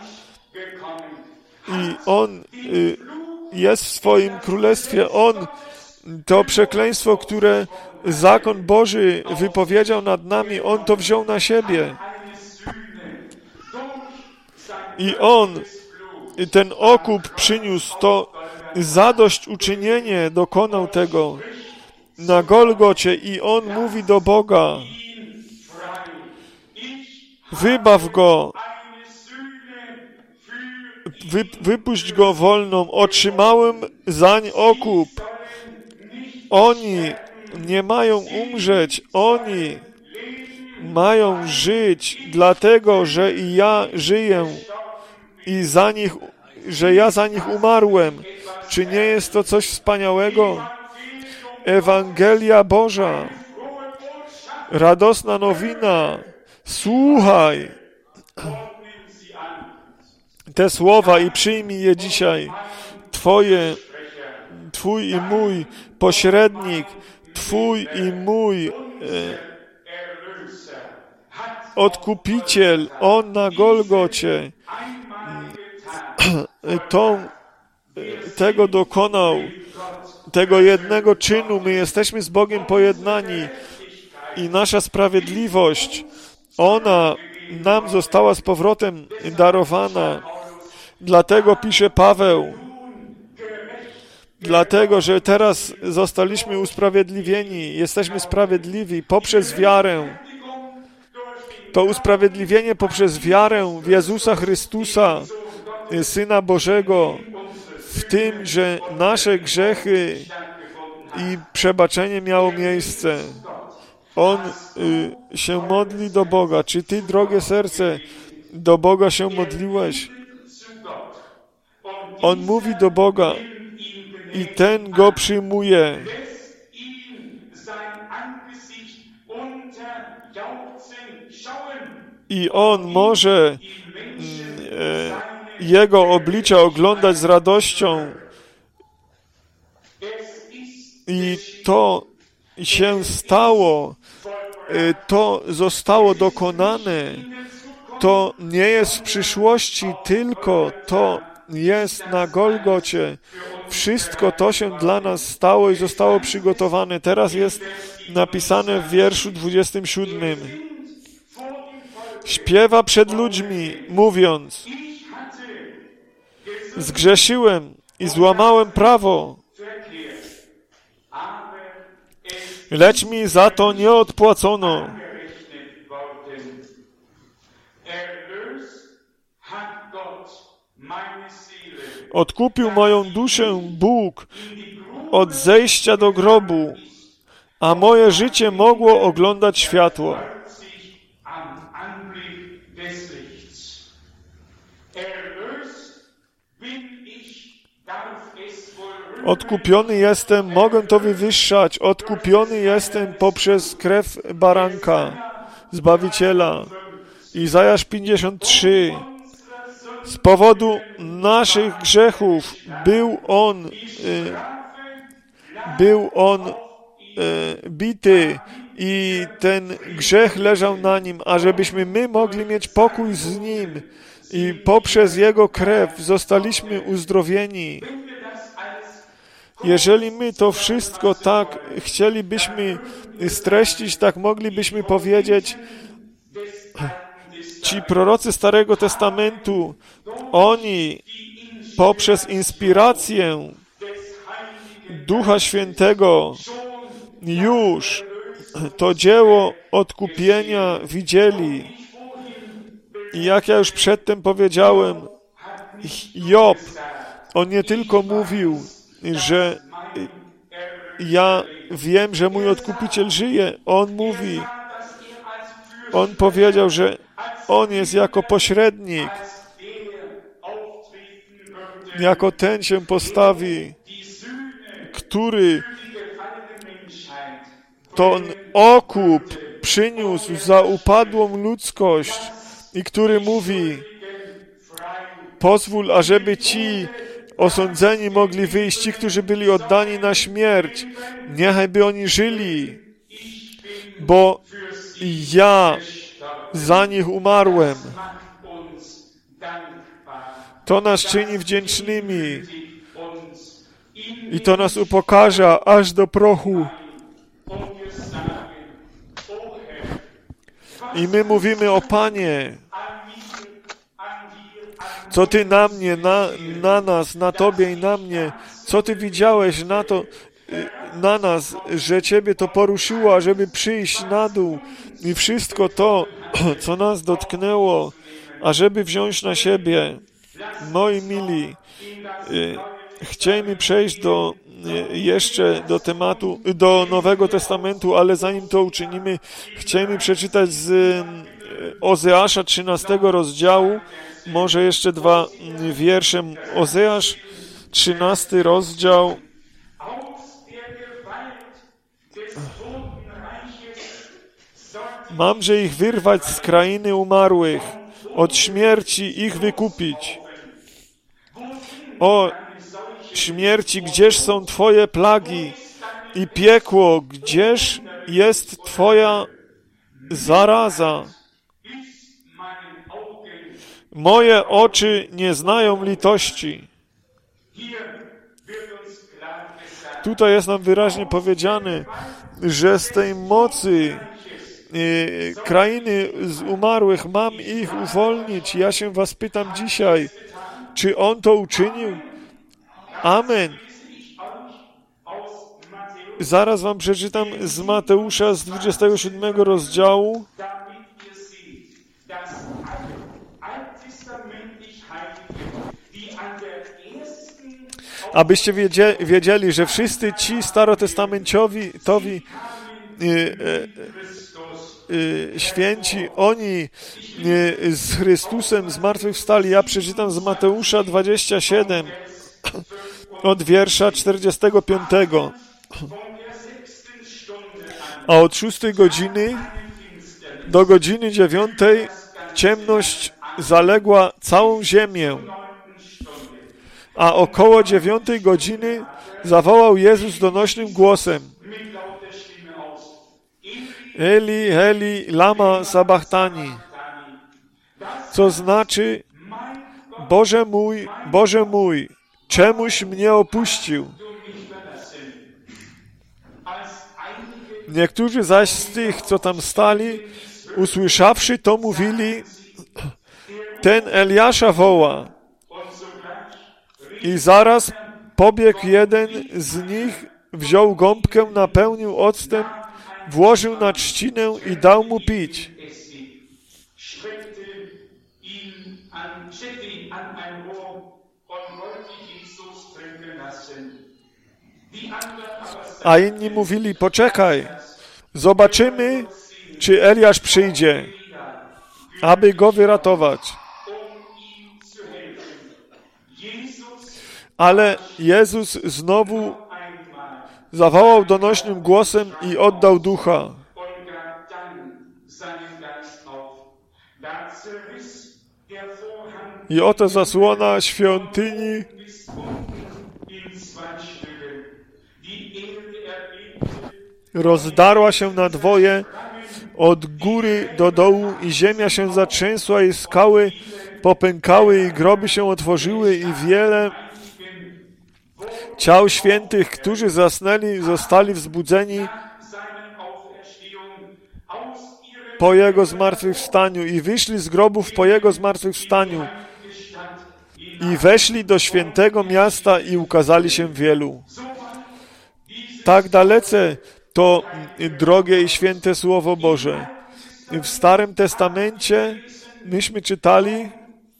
i On jest w swoim królestwie. On to przekleństwo, które zakon Boży wypowiedział nad nami, On to wziął na siebie. I On ten okup przyniósł, to zadośćuczynienie dokonał tego na Golgocie i On mówi do Boga: wybaw go, wypuść go wolną, otrzymałem zań okup. Oni nie mają umrzeć, oni mają żyć, dlatego, że i ja żyję i że ja za nich umarłem. Czy nie jest to coś wspaniałego? Ewangelia Boża, radosna nowina. Słuchaj te słowa i przyjmij je dzisiaj. Twój i mój pośrednik, Twój i mój odkupiciel, On na Golgocie tego dokonał, tego jednego czynu. My jesteśmy z Bogiem pojednani i nasza sprawiedliwość, ona nam została z powrotem darowana. Dlatego pisze Paweł, dlatego, że teraz zostaliśmy usprawiedliwieni, jesteśmy sprawiedliwi poprzez wiarę. To usprawiedliwienie poprzez wiarę w Jezusa Chrystusa, Syna Bożego, w tym, że nasze grzechy i przebaczenie miało miejsce. On się modli do Boga. Czy ty, drogie serce, do Boga się modliłeś? On mówi do Boga i ten go przyjmuje. I on może jego oblicze oglądać z radością. I to się stało, to zostało dokonane. To nie jest w przyszłości, tylko to jest na Golgocie. Wszystko to się dla nas stało i zostało przygotowane. Teraz jest napisane w wierszu 27. Śpiewa przed ludźmi, mówiąc: zgrzeszyłem i złamałem prawo, lecz mi za to nie odpłacono. Odkupił moją duszę Bóg od zejścia do grobu, a moje życie mogło oglądać światło. Odkupiony jestem, mogę to wywyższać, odkupiony jestem poprzez krew baranka, Zbawiciela. Izajasz 53. Z powodu naszych grzechów był on bity i ten grzech leżał na nim, ażebyśmy my mogli mieć pokój z nim i poprzez jego krew zostaliśmy uzdrowieni. Jeżeli my to wszystko tak chcielibyśmy streścić, tak moglibyśmy powiedzieć, ci prorocy Starego Testamentu, oni poprzez inspirację Ducha Świętego już to dzieło odkupienia widzieli. I jak ja już przedtem powiedziałem, Job, on nie tylko mówił, że ja wiem, że mój Odkupiciel żyje. On powiedział, że on jest jako pośrednik, jako ten się postawi, który ten okup przyniósł za upadłą ludzkość i który mówi: pozwól, ażeby ci osądzeni mogli wyjść, ci, którzy byli oddani na śmierć, niechaj by oni żyli, bo ja za nich umarłem. To nas czyni wdzięcznymi i to nas upokarza aż do prochu. I my mówimy: o Panie, co Ty na mnie, na nas, na Tobie i na mnie, co Ty widziałeś na nas, że Ciebie to poruszyło, ażeby przyjść na dół i wszystko to, co nas dotknęło, ażeby wziąć na siebie. Moi mili, chcielibyśmy przejść jeszcze do tematu, do Nowego Testamentu, ale zanim to uczynimy, chcielibyśmy przeczytać z Ozeasza 13 rozdziału, może jeszcze 2 wiersze. Ozeasz 13 rozdział. Mamże ich wyrwać z krainy umarłych, od śmierci ich wykupić. O śmierci, gdzież są Twoje plagi? I piekło, gdzież jest Twoja zaraza? Moje oczy nie znają litości. Tutaj jest nam wyraźnie powiedziane, że z tej mocy krainy z umarłych mam ich uwolnić. Ja się was pytam dzisiaj, czy On to uczynił? Amen. Zaraz wam przeczytam z Mateusza z 27 rozdziału. abyście wiedzieli, że wszyscy ci starotestamentowi święci, oni z Chrystusem zmartwychwstali. Ja przeczytam z Mateusza 27 od wiersza 45. A od 6 godziny do godziny 9 ciemność zaległa całą ziemię. A około 9 godziny zawołał Jezus donośnym głosem: Eli, Eli, lama sabachthani, co znaczy: Boże mój, czemuś mnie opuścił? Niektórzy zaś z tych, co tam stali, usłyszawszy to, mówili: ten Eliasza woła. I zaraz pobiegł jeden z nich, wziął gąbkę, napełnił octem, włożył na trzcinę i dał mu pić. A inni mówili: poczekaj, zobaczymy, czy Eliasz przyjdzie, aby go wyratować. Ale Jezus znowu zawołał donośnym głosem i oddał ducha. I oto zasłona świątyni rozdarła się na dwoje od góry do dołu i ziemia się zatrzęsła i skały popękały i groby się otworzyły i wiele ciał świętych, którzy zasnęli, zostali wzbudzeni po Jego zmartwychwstaniu i wyszli z grobów po Jego zmartwychwstaniu i weszli do świętego miasta i ukazali się wielu. Tak dalece to drogie i święte Słowo Boże. W Starym Testamencie myśmy czytali,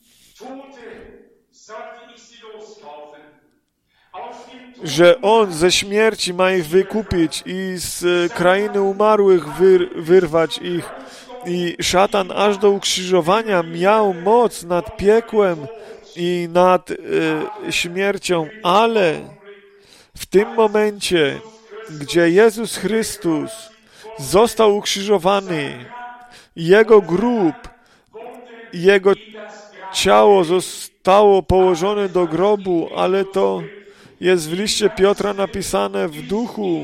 że On ze śmierci ma ich wykupić i z krainy umarłych wyrwać ich. I szatan aż do ukrzyżowania miał moc nad piekłem i nad śmiercią, ale w tym momencie, gdzie Jezus Chrystus został ukrzyżowany, Jego grób, Jego ciało zostało położone do grobu, ale to jest w liście Piotra napisane w duchu.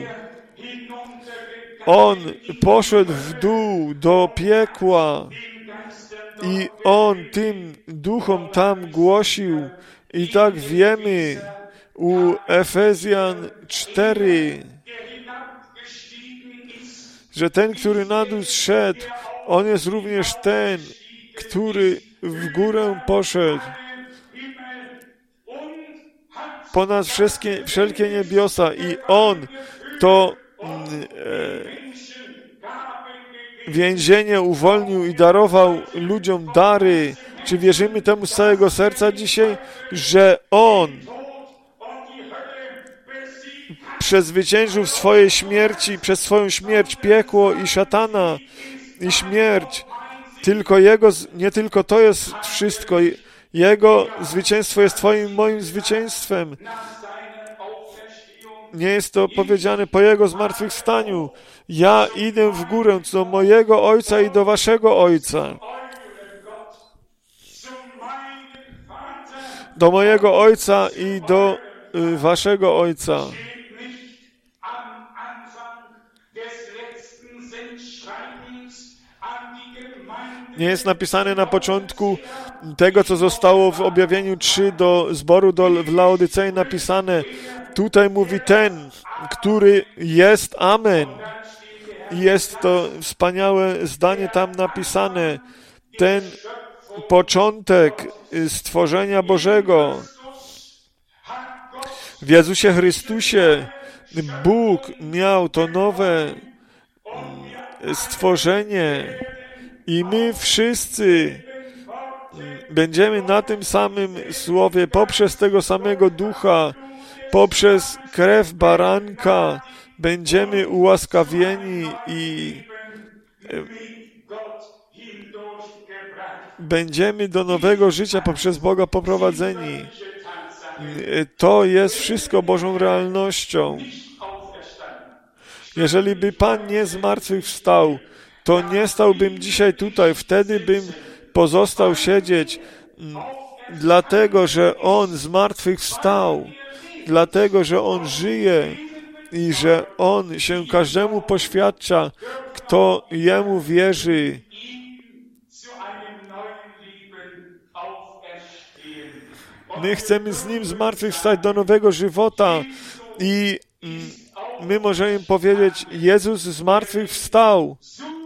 On poszedł w dół do piekła i On tym duchom tam głosił. I tak wiemy u Efezjan 4, że ten, który na dół zszedł, On jest również ten, który w górę poszedł ponad wszelkie niebiosa i On to więzienie uwolnił i darował ludziom dary. Czy wierzymy temu z całego serca dzisiaj, że On przezwyciężył w swojej śmierci, przez swoją śmierć piekło i szatana i śmierć. Tylko Jego, nie tylko to jest wszystko. Jego zwycięstwo jest Twoim, moim zwycięstwem. Nie jest to powiedziane po Jego zmartwychwstaniu. Ja idę w górę do mojego Ojca i do waszego Ojca. Do mojego Ojca i do waszego Ojca. Nie jest napisane na początku tego, co zostało w objawieniu 3 do zboru w Laodycei napisane. Tutaj mówi ten, który jest Amen. I jest to wspaniałe zdanie tam napisane. Ten początek stworzenia Bożego. W Jezusie Chrystusie Bóg miał to nowe stworzenie i my wszyscy będziemy na tym samym słowie poprzez tego samego Ducha poprzez krew baranka będziemy ułaskawieni i będziemy do nowego życia poprzez Boga poprowadzeni. To jest wszystko Bożą realnością. Jeżeli by Pan nie zmartwychwstał, to nie stałbym dzisiaj tutaj, wtedy bym pozostał siedzieć, dlatego że On zmartwychwstał, dlatego że On żyje i że On się każdemu poświadcza, kto Jemu wierzy. My chcemy z Nim zmartwychwstać do nowego żywota i my możemy powiedzieć, Jezus zmartwychwstał.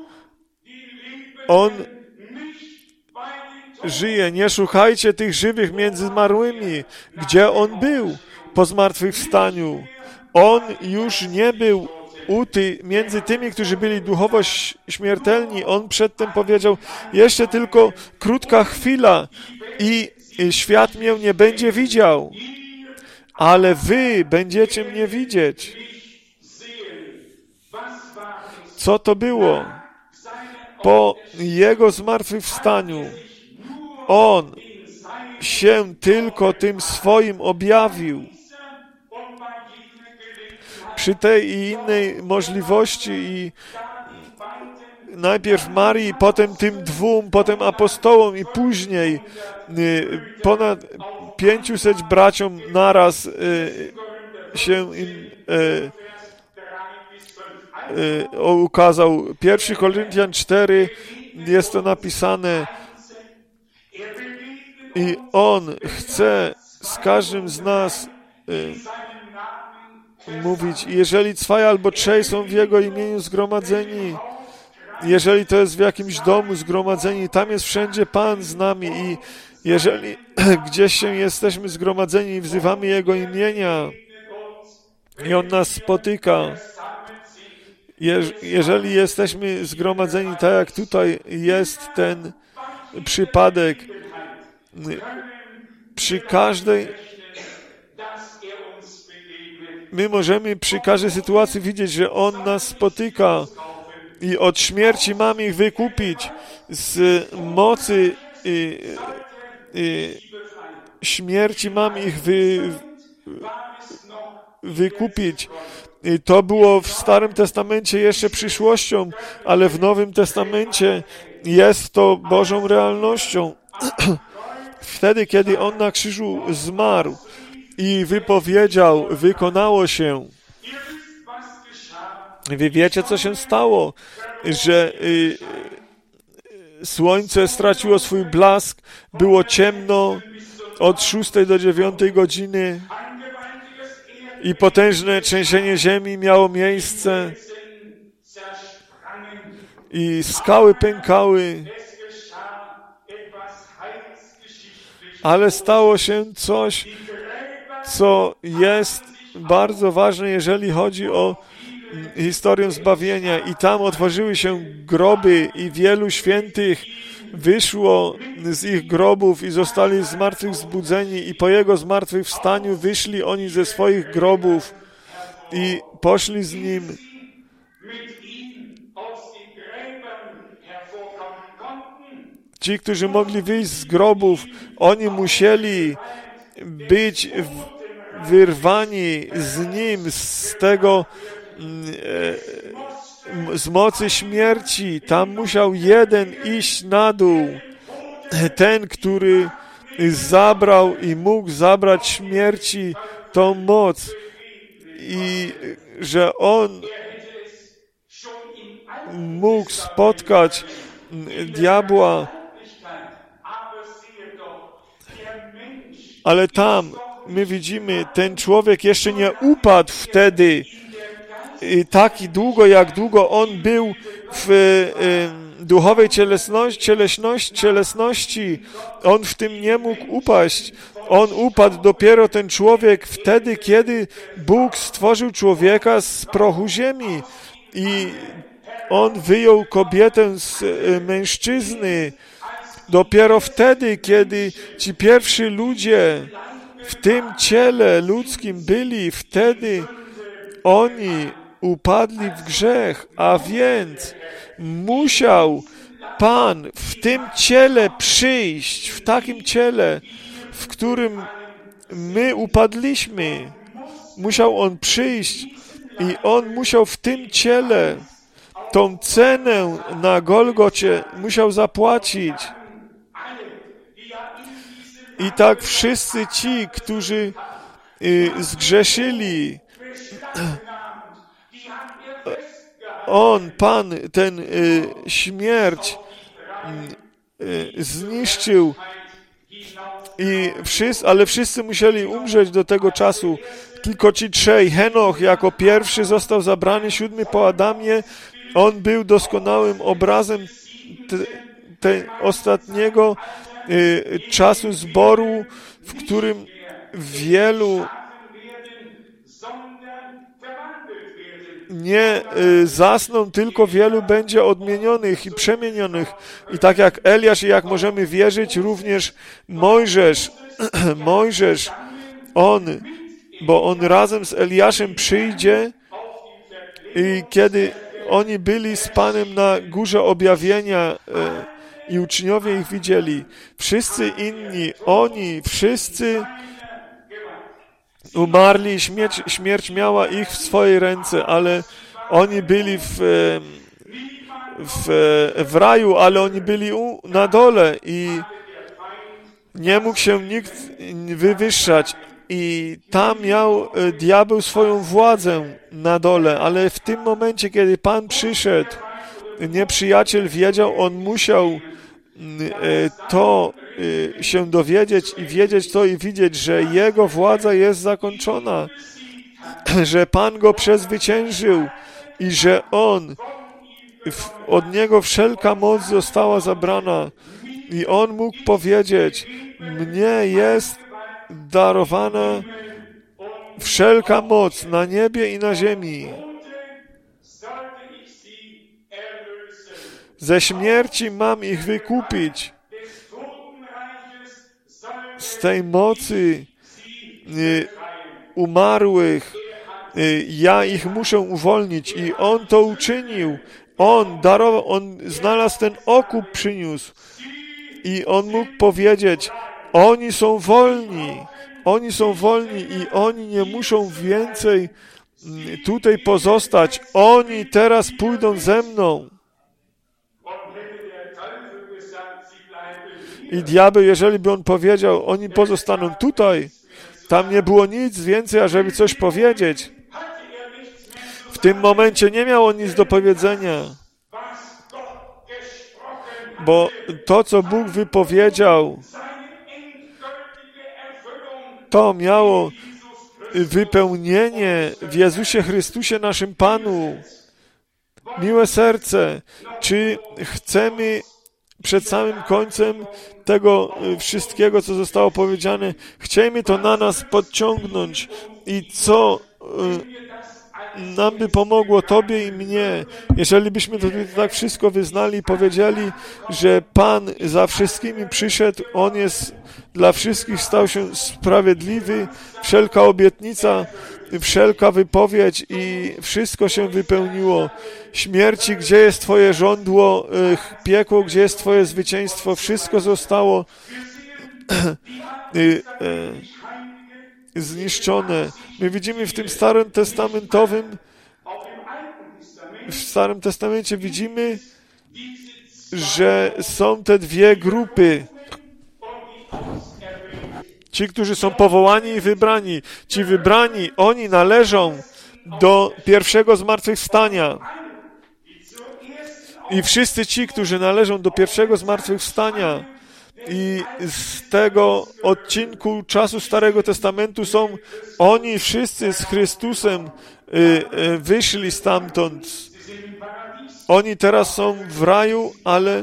On żyje. Nie szukajcie tych żywych między zmarłymi. Gdzie On był po zmartwychwstaniu? On już nie był między tymi, którzy byli duchowo śmiertelni. On przedtem powiedział, jeszcze tylko krótka chwila i świat mnie nie będzie widział, ale wy będziecie mnie widzieć. Co to było? Po Jego zmartwychwstaniu On się tylko tym swoim objawił. Przy tej i innej możliwości i najpierw Marii, potem tym dwóm, potem apostołom i później ponad 500 braciom naraz się im ukazał. 1 Koryntian 4 jest to napisane i On chce z każdym z nas mówić, jeżeli 2 albo 3 są w Jego imieniu zgromadzeni, jeżeli to jest w jakimś domu zgromadzeni, tam jest wszędzie Pan z nami i jeżeli gdzieś się jesteśmy zgromadzeni i wzywamy Jego imienia i On nas spotyka, jeżeli jesteśmy zgromadzeni tak jak tutaj jest ten przypadek, przy każdej my możemy przy każdej sytuacji widzieć, że On nas spotyka i od śmierci mamy ich wykupić, z mocy śmierci mamy ich wykupić. I to było w Starym Testamencie jeszcze przyszłością, ale w Nowym Testamencie jest to Bożą realnością. Wtedy, kiedy On na krzyżu zmarł i wypowiedział, wykonało się. Wy wiecie, co się stało, że słońce straciło swój blask, było ciemno od 6 do 9 godziny i potężne trzęsienie ziemi miało miejsce i skały pękały, ale stało się coś, co jest bardzo ważne, jeżeli chodzi o historię zbawienia. I tam otworzyły się groby i wielu świętych wyszło z ich grobów i zostali zmartwychwzbudzeni i po Jego zmartwychwstaniu wyszli oni ze swoich grobów i poszli z Nim. Ci, którzy mogli wyjść z grobów, oni musieli być wyrwani z Nim, z tego, z mocy śmierci. Tam musiał jeden iść na dół. Ten, który zabrał i mógł zabrać śmierci tą moc. I że On mógł spotkać diabła. Ale tam my widzimy, ten człowiek jeszcze nie upadł wtedy tak długo, jak długo on był w duchowej cielesności. On w tym nie mógł upaść. On upadł dopiero ten człowiek wtedy, kiedy Bóg stworzył człowieka z prochu ziemi i On wyjął kobietę z mężczyzny. Dopiero wtedy, kiedy ci pierwsi ludzie w tym ciele ludzkim byli, wtedy oni upadli w grzech, a więc musiał Pan w tym ciele przyjść, w takim ciele, w którym my upadliśmy. Musiał On przyjść i On musiał w tym ciele tą cenę na Golgocie musiał zapłacić. I tak wszyscy ci, którzy zgrzeszyli, On, Pan, ten śmierć zniszczył, ale wszyscy musieli umrzeć do tego czasu. Tylko ci trzej. Henoch jako pierwszy został zabrany, 7 po Adamie. On był doskonałym obrazem ostatniego czasu zboru, w którym wielu nie zasną, tylko wielu będzie odmienionych i przemienionych. I tak jak Eliasz i jak możemy wierzyć, również Mojżesz, bo on razem z Eliaszem przyjdzie i kiedy oni byli z Panem na Górze Objawienia i uczniowie ich widzieli, wszyscy inni, oni wszyscy umarli, śmierć miała ich w swojej ręce, ale oni byli w raju, ale oni byli na dole i nie mógł się nikt wywyższać. I tam miał diabeł swoją władzę na dole, ale w tym momencie, kiedy Pan przyszedł, nieprzyjaciel wiedział, on musiał to się dowiedzieć i wiedzieć to i widzieć, że jego władza jest zakończona, że Pan go przezwyciężył i że od niego wszelka moc została zabrana i on mógł powiedzieć, mnie jest darowana wszelka moc na niebie i na ziemi. Ze śmierci mam ich wykupić. Z tej mocy umarłych ja ich muszę uwolnić. I On to uczynił. On darował, On znalazł ten okup, przyniósł. I On mógł powiedzieć, oni są wolni. Oni są wolni i oni nie muszą więcej tutaj pozostać. Oni teraz pójdą ze mną. I diabeł, jeżeli by on powiedział, oni pozostaną tutaj, tam nie było nic więcej, ażeby coś powiedzieć. W tym momencie nie miał on nic do powiedzenia. Bo to, co Bóg wypowiedział, to miało wypełnienie w Jezusie Chrystusie, naszym Panu. Miłe serce, czy chcemy przed samym końcem tego wszystkiego, co zostało powiedziane, chciejmy to na nas podciągnąć i co nam by pomogło, Tobie i mnie, jeżeli byśmy to tak wszystko wyznali i powiedzieli, że Pan za wszystkimi przyszedł, On jest dla wszystkich, stał się sprawiedliwy, wszelka obietnica, wszelka wypowiedź i wszystko się wypełniło. Śmierci, gdzie jest Twoje żądło, piekło, gdzie jest Twoje zwycięstwo, wszystko zostało zniszczone. My widzimy w tym Starym Testamencie widzimy, że są te dwie grupy. Ci, którzy są powołani i wybrani. Ci wybrani, oni należą do pierwszego zmartwychwstania. I wszyscy ci, którzy należą do pierwszego zmartwychwstania i z tego odcinku czasu Starego Testamentu są oni wszyscy z Chrystusem wyszli stamtąd. Oni teraz są w raju, ale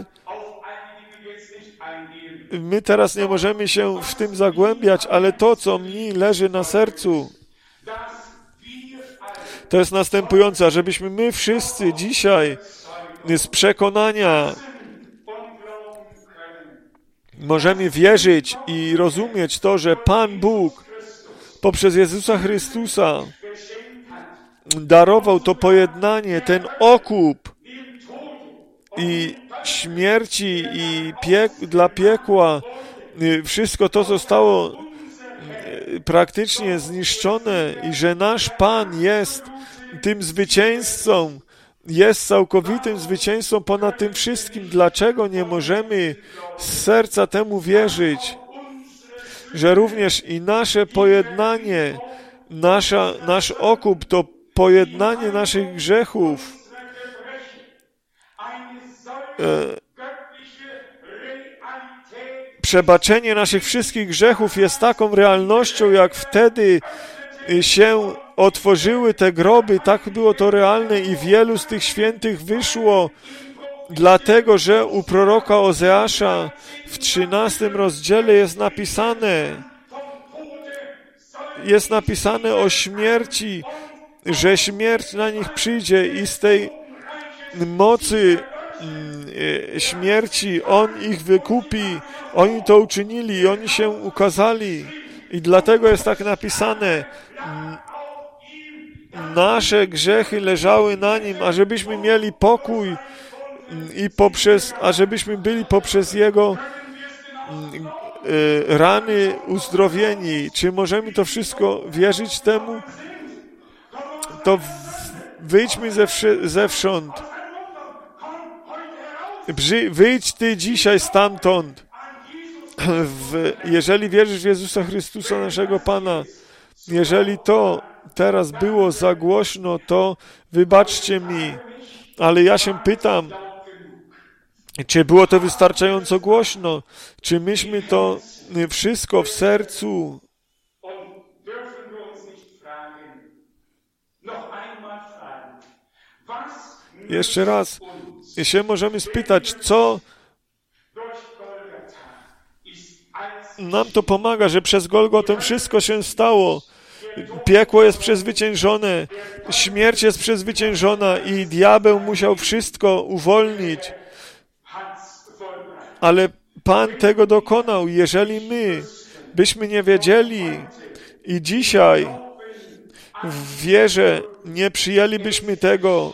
my teraz nie możemy się w tym zagłębiać, ale to, co mi leży na sercu, to jest następujące, żebyśmy my wszyscy dzisiaj z przekonania możemy wierzyć i rozumieć to, że Pan Bóg poprzez Jezusa Chrystusa darował to pojednanie, ten okup i śmierci i dla piekła. Wszystko to zostało praktycznie zniszczone i że nasz Pan jest tym zwycięzcą, jest całkowitym zwycięzcą ponad tym wszystkim. Dlaczego nie możemy z serca temu wierzyć, że również i nasze pojednanie, nasz okup to pojednanie naszych grzechów, przebaczenie naszych wszystkich grzechów jest taką realnością, jak wtedy się otworzyły te groby, tak było to realne i wielu z tych świętych wyszło, dlatego że u proroka Ozeasza w 13 rozdziale jest napisane o śmierci, że śmierć na nich przyjdzie i z tej mocy śmierci On ich wykupi. Oni to uczynili i oni się ukazali. I dlatego jest tak napisane: nasze grzechy leżały na Nim, ażebyśmy mieli pokój i ażebyśmy byli poprzez Jego rany uzdrowieni. Czy możemy to wszystko wierzyć temu? To wyjdźmy zewsząd. Wyjdź Ty dzisiaj stamtąd. Jeżeli wierzysz w Jezusa Chrystusa, naszego Pana, jeżeli to teraz było za głośno, to wybaczcie mi. Ale ja się pytam, czy było to wystarczająco głośno? Czy myśmy to wszystko w sercu jeszcze raz się możemy spytać, co nam to pomaga, że przez Golgotę wszystko się stało. Piekło jest przezwyciężone, śmierć jest przezwyciężona i diabeł musiał wszystko uwolnić. Ale Pan tego dokonał. Jeżeli my byśmy nie wiedzieli i dzisiaj w wierze nie przyjęlibyśmy tego,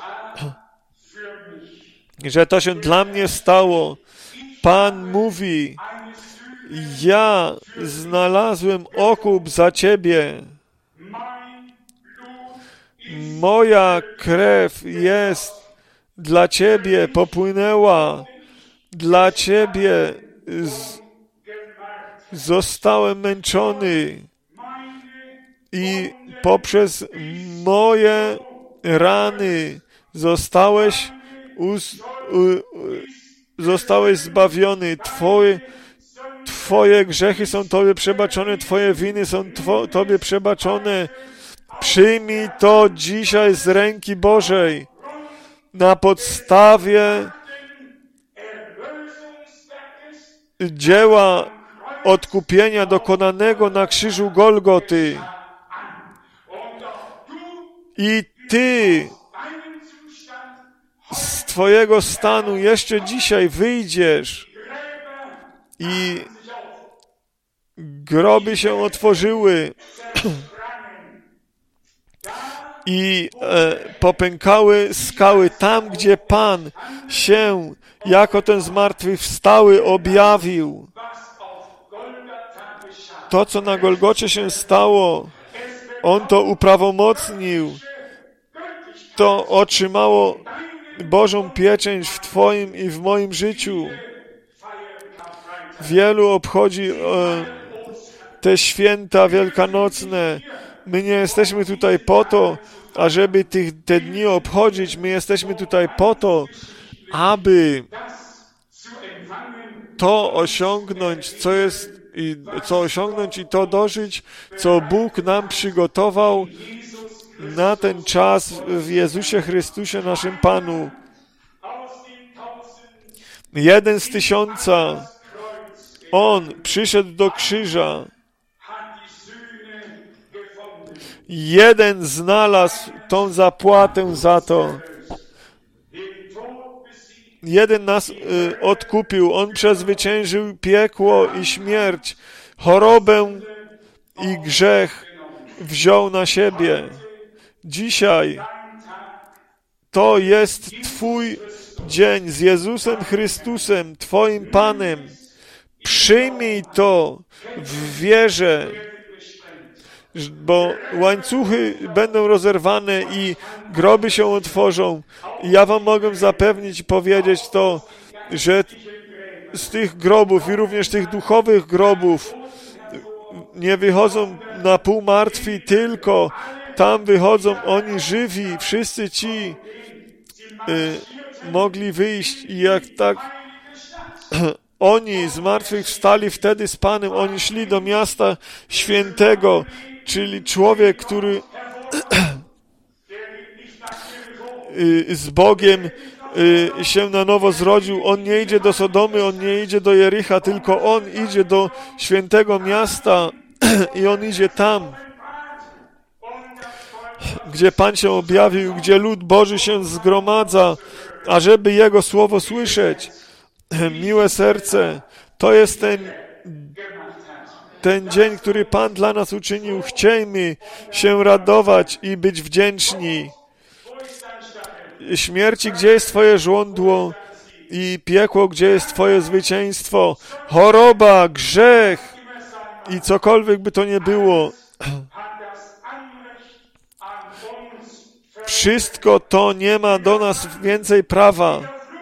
że to się dla mnie stało, Pan mówi: ja znalazłem okup za Ciebie. Moja krew jest dla Ciebie, popłynęła. Dla Ciebie zostałem męczony i poprzez moje rany zostałeś zbawiony. Twoje grzechy są Tobie przebaczone, Twoje winy są Tobie przebaczone. Przyjmij to dzisiaj z ręki Bożej na podstawie dzieła odkupienia dokonanego na krzyżu Golgoty. I Ty z Twojego stanu jeszcze dzisiaj wyjdziesz i groby się otworzyły i popękały skały tam, gdzie Pan się jako ten zmartwychwstały objawił. To, co na Golgocie się stało, On to uprawomocnił. To otrzymało Bożą pieczęć w Twoim i w moim życiu. Wielu obchodzi te święta wielkanocne. My nie jesteśmy tutaj po to, ażeby te dni obchodzić. My jesteśmy tutaj po to, aby to osiągnąć, co osiągnąć i to dożyć, co Bóg nam przygotował na ten czas w Jezusie Chrystusie, naszym Panu. 1 z 1000. On przyszedł do krzyża. Jeden znalazł tą zapłatę za to. Jeden nas odkupił. On przezwyciężył piekło i śmierć, chorobę i grzech. wziął na siebie. Dzisiaj to jest Twój dzień z Jezusem Chrystusem, Twoim Panem. Przyjmij to w wierze, bo łańcuchy będą rozerwane i groby się otworzą. I ja wam mogę zapewnić i powiedzieć to, że z tych grobów i również tych duchowych grobów nie wychodzą na pół martwi, tylko tam wychodzą oni żywi. Wszyscy ci mogli wyjść i jak tak oni z martwych wstali wtedy z Panem, oni szli do miasta świętego, czyli człowiek, który z Bogiem się na nowo zrodził. On nie idzie do Sodomy, on nie idzie do Jericha, tylko on idzie do świętego miasta i on idzie tam, gdzie Pan się objawił, gdzie lud Boży się zgromadza, ażeby Jego słowo słyszeć. Miłe serce, to jest ten dzień, który Pan dla nas uczynił. Chciejmy się radować i być wdzięczni. Śmierci, gdzie jest Twoje żądło? I piekło, gdzie jest Twoje zwycięstwo? Choroba, grzech i cokolwiek by to nie było. Wszystko to nie ma do nas więcej prawa.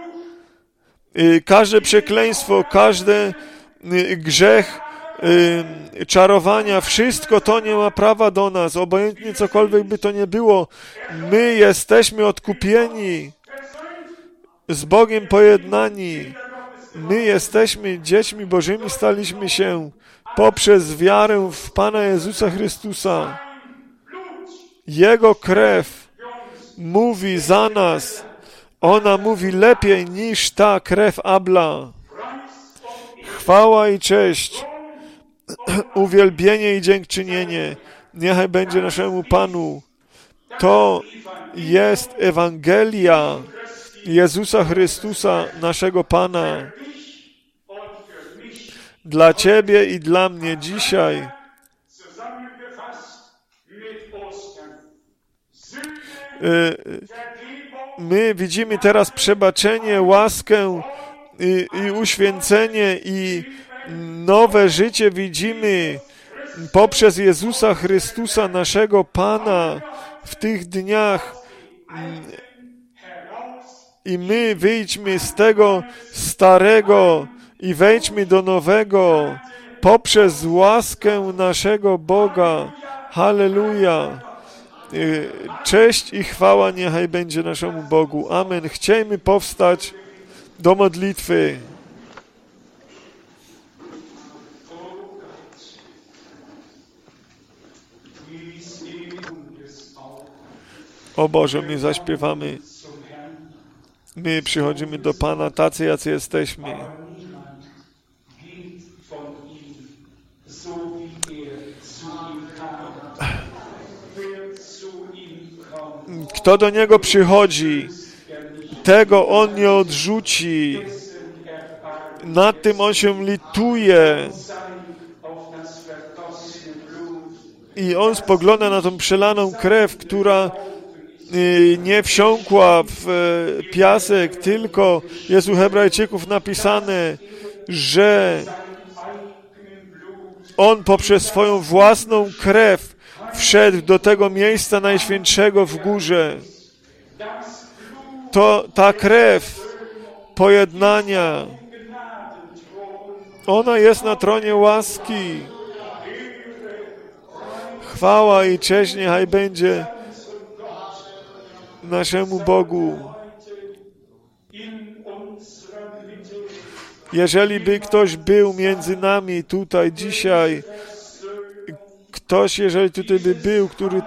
Każde przekleństwo, każdy grzech, czarowania, wszystko to nie ma prawa do nas, obojętnie cokolwiek by to nie było. My jesteśmy odkupieni, z Bogiem pojednani. My jesteśmy dziećmi Bożymi, staliśmy się poprzez wiarę w Pana Jezusa Chrystusa. Jego krew mówi za nas. Ona mówi lepiej niż ta krew Abla. Chwała i cześć, uwielbienie i dziękczynienie niechaj będzie naszemu Panu. To jest Ewangelia Jezusa Chrystusa, naszego Pana. Dla Ciebie i dla mnie dzisiaj. My widzimy teraz przebaczenie, łaskę i uświęcenie i nowe życie widzimy poprzez Jezusa Chrystusa, naszego Pana w tych dniach. I my wyjdźmy z tego starego i wejdźmy do nowego poprzez łaskę naszego Boga. Halleluja. Cześć i chwała niechaj będzie naszemu Bogu. Amen. Chciejmy powstać do modlitwy. O Boże, my zaśpiewamy. My przychodzimy do Pana tacy, jacy jesteśmy. Kto do Niego przychodzi, tego On nie odrzuci. Nad tym On się lituje. I On spogląda na tą przelaną krew, która nie wsiąkła w piasek, tylko jest u Hebrajczyków napisane, że On poprzez swoją własną krew wszedł do tego miejsca najświętszego w górze. To ta krew pojednania, ona jest na tronie łaski. Chwała i cześć niechaj będzie naszemu Bogu. Jeżeli by ktoś był między nami tutaj dzisiaj, ktoś, jeżeli tutaj by był, który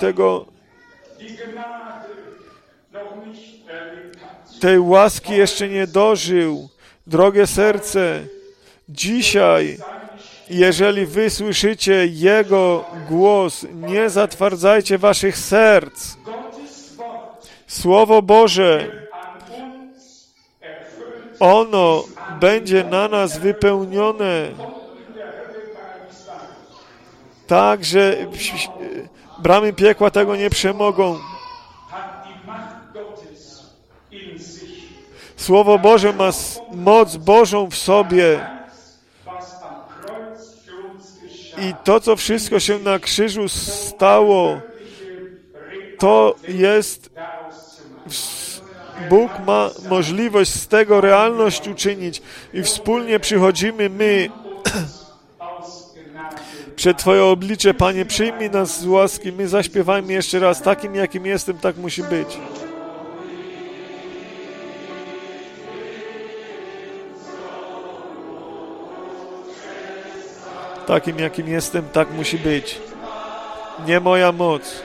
tej łaski jeszcze nie dożył, drogie serce, dzisiaj, jeżeli wy słyszycie Jego głos, nie zatwardzajcie waszych serc. Słowo Boże, ono będzie na nas wypełnione tak, że Bramy piekła tego nie przemogą. Słowo Boże ma moc Bożą w sobie. I to, co wszystko się na krzyżu stało, to jest... Bóg ma możliwość z tego realność uczynić. I wspólnie przychodzimy my przed Twoje oblicze, Panie, przyjmij nas z łaski. My zaśpiewajmy jeszcze raz. Takim, jakim jestem, tak musi być. Takim, jakim jestem, tak musi być. Nie moja moc.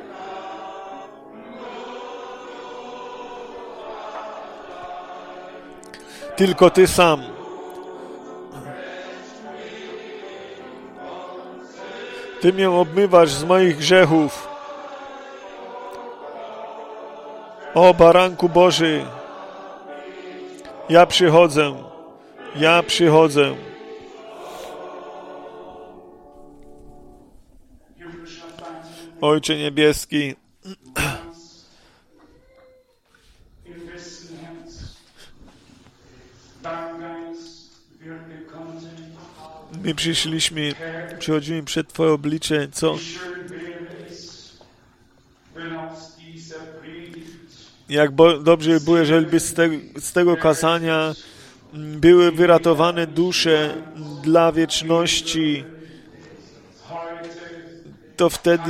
Tylko Ty sam. Ty mnie obmywasz z moich grzechów. O Baranku Boży, ja przychodzę. Ja przychodzę. Ojcze Niebieski, my przychodzimy przed Twoje oblicze, jak dobrze by było, jeżeli by z tego kazania były wyratowane dusze dla wieczności, to wtedy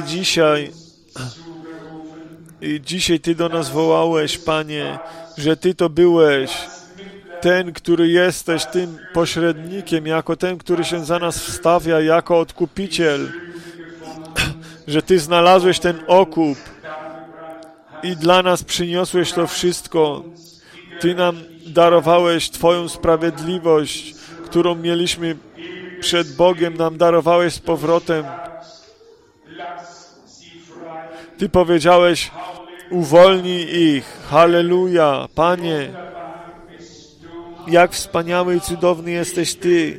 dzisiaj Ty do nas wołałeś, Panie, że Ty to byłeś, ten, który jesteś tym pośrednikiem, jako ten, który się za nas wstawia, jako odkupiciel, że Ty znalazłeś ten okup i dla nas przyniosłeś to wszystko. Ty nam darowałeś Twoją sprawiedliwość, którą mieliśmy przed Bogiem, nam darowałeś z powrotem. Ty powiedziałeś, uwolnij ich. Halleluja. Panie, jak wspaniały i cudowny jesteś Ty.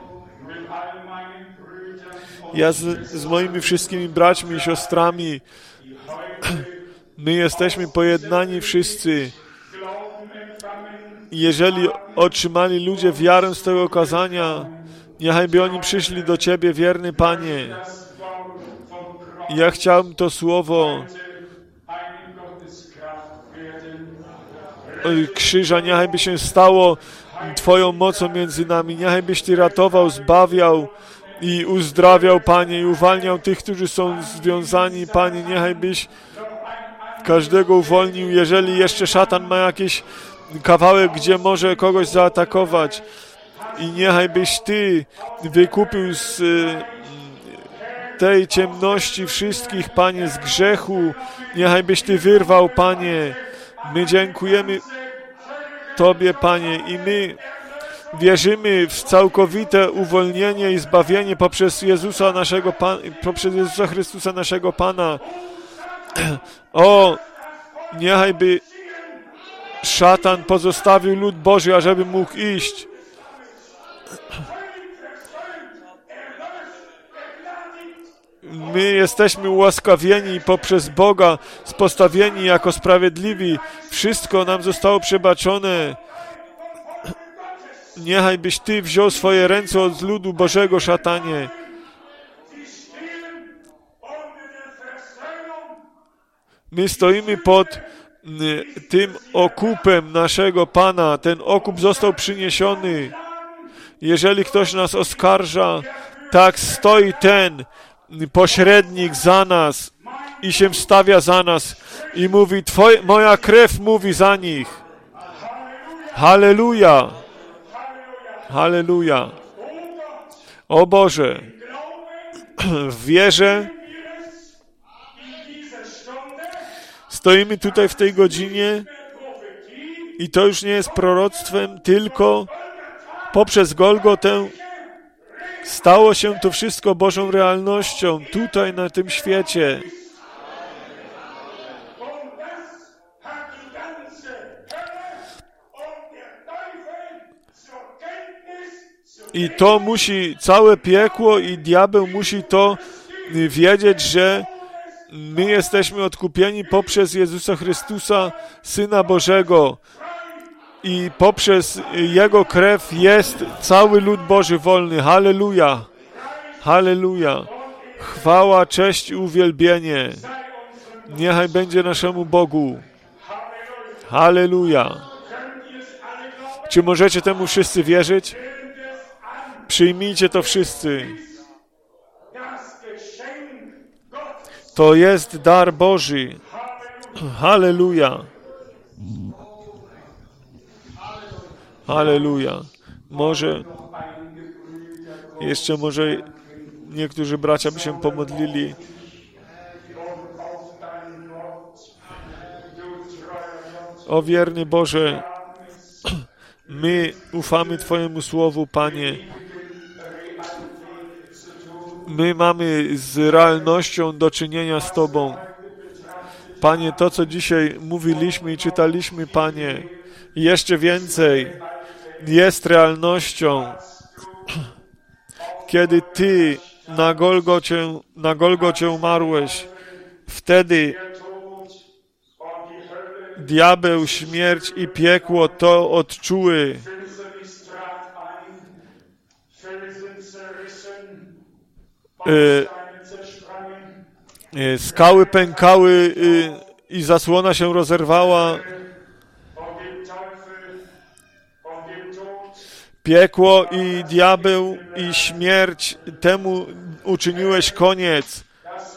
Ja z moimi wszystkimi braćmi i siostrami, my jesteśmy pojednani wszyscy. Jeżeli otrzymali ludzie wiarę z tego kazania, niechaj by oni przyszli do Ciebie, wierny Panie. Ja chciałbym to słowo krzyża, niechaj by się stało Twoją mocą między nami. Niechaj byś Ty ratował, zbawiał i uzdrawiał, Panie, i uwalniał tych, którzy są związani, Panie. Niechaj byś każdego uwolnił, jeżeli jeszcze szatan ma jakiś kawałek, gdzie może kogoś zaatakować. I niechaj byś Ty wykupił z tej ciemności wszystkich, Panie, z grzechu. Niechaj byś Ty wyrwał, Panie. My dziękujemy Tobie, Panie, i my wierzymy w całkowite uwolnienie i zbawienie poprzez Jezusa Chrystusa, naszego Pana. O, niechaj by szatan pozostawił lud Boży, ażeby mógł iść. My jesteśmy ułaskawieni poprzez Boga, postawieni jako sprawiedliwi. Wszystko nam zostało przebaczone. Niechaj byś Ty wziął swoje ręce od ludu Bożego, szatanie. My stoimy pod tym okupem naszego Pana. Ten okup został przyniesiony. Jeżeli ktoś nas oskarża, tak stoi ten pośrednik za nas i się wstawia za nas i mówi, moja krew mówi za nich. Halleluja! Halleluja! O Boże, w wierze stoimy tutaj w tej godzinie i to już nie jest proroctwem, tylko poprzez Golgotę stało się to wszystko Bożą realnością tutaj na tym świecie. I to musi, całe piekło i diabeł musi to wiedzieć, że My jesteśmy odkupieni poprzez Jezusa Chrystusa, Syna Bożego. I poprzez Jego krew jest cały lud Boży wolny. Halleluja! Halleluja! Chwała, cześć i uwielbienie. Niechaj będzie naszemu Bogu. Halleluja! Czy możecie temu wszyscy wierzyć? Przyjmijcie to wszyscy. To jest dar Boży. Halleluja! Halleluja! Może niektórzy bracia by się pomodlili. O wierny Boże, my ufamy Twojemu Słowu, Panie. My mamy z realnością do czynienia z Tobą. Panie, to, co dzisiaj mówiliśmy i czytaliśmy, Panie, jeszcze więcej jest realnością. Kiedy Ty na Golgocie umarłeś, wtedy diabeł, śmierć i piekło to odczuły. Skały pękały i zasłona się rozerwała. Piekło i diabeł i śmierć, temu uczyniłeś koniec.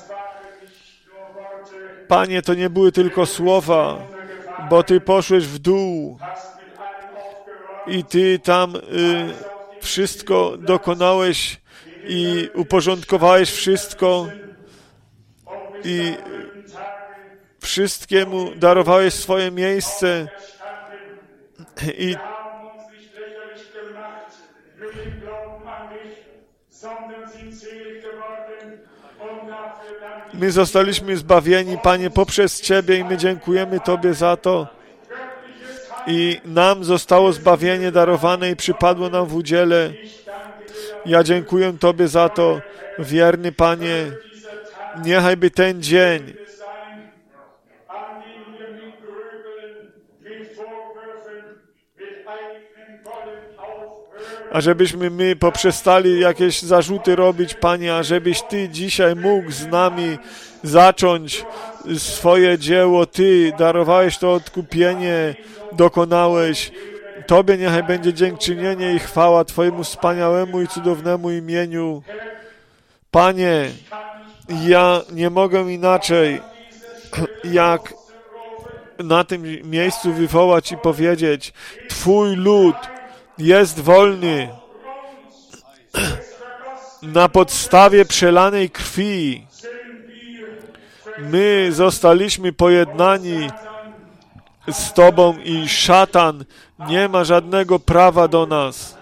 Panie, to nie były tylko słowa, bo Ty poszłeś w dół i Ty tam wszystko dokonałeś i uporządkowałeś wszystko i wszystkiemu darowałeś swoje miejsce i my zostaliśmy zbawieni, Panie, poprzez Ciebie i my dziękujemy Tobie za to. I nam zostało zbawienie darowane i przypadło nam w udziale. Ja dziękuję Tobie za to, wierny Panie. Niechaj by ten dzień ażebyśmy my poprzestali jakieś zarzuty robić, Panie, ażebyś Ty dzisiaj mógł z nami zacząć swoje dzieło. Ty darowałeś to odkupienie, dokonałeś. Tobie niechaj będzie dziękczynienie i chwała Twojemu wspaniałemu i cudownemu imieniu. Panie, ja nie mogę inaczej, jak na tym miejscu wywołać i powiedzieć: Twój lud jest wolny na podstawie przelanej krwi. My zostaliśmy pojednani z Tobą i szatan nie ma żadnego prawa do nas.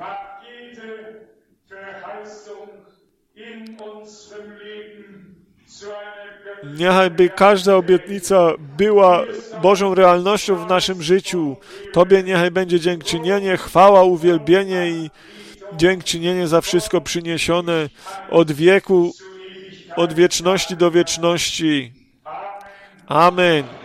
Niechaj by każda obietnica była Bożą realnością w naszym życiu. Tobie niechaj będzie dziękczynienie, chwała, uwielbienie i dziękczynienie za wszystko przyniesione od wieku, od wieczności do wieczności. Amen.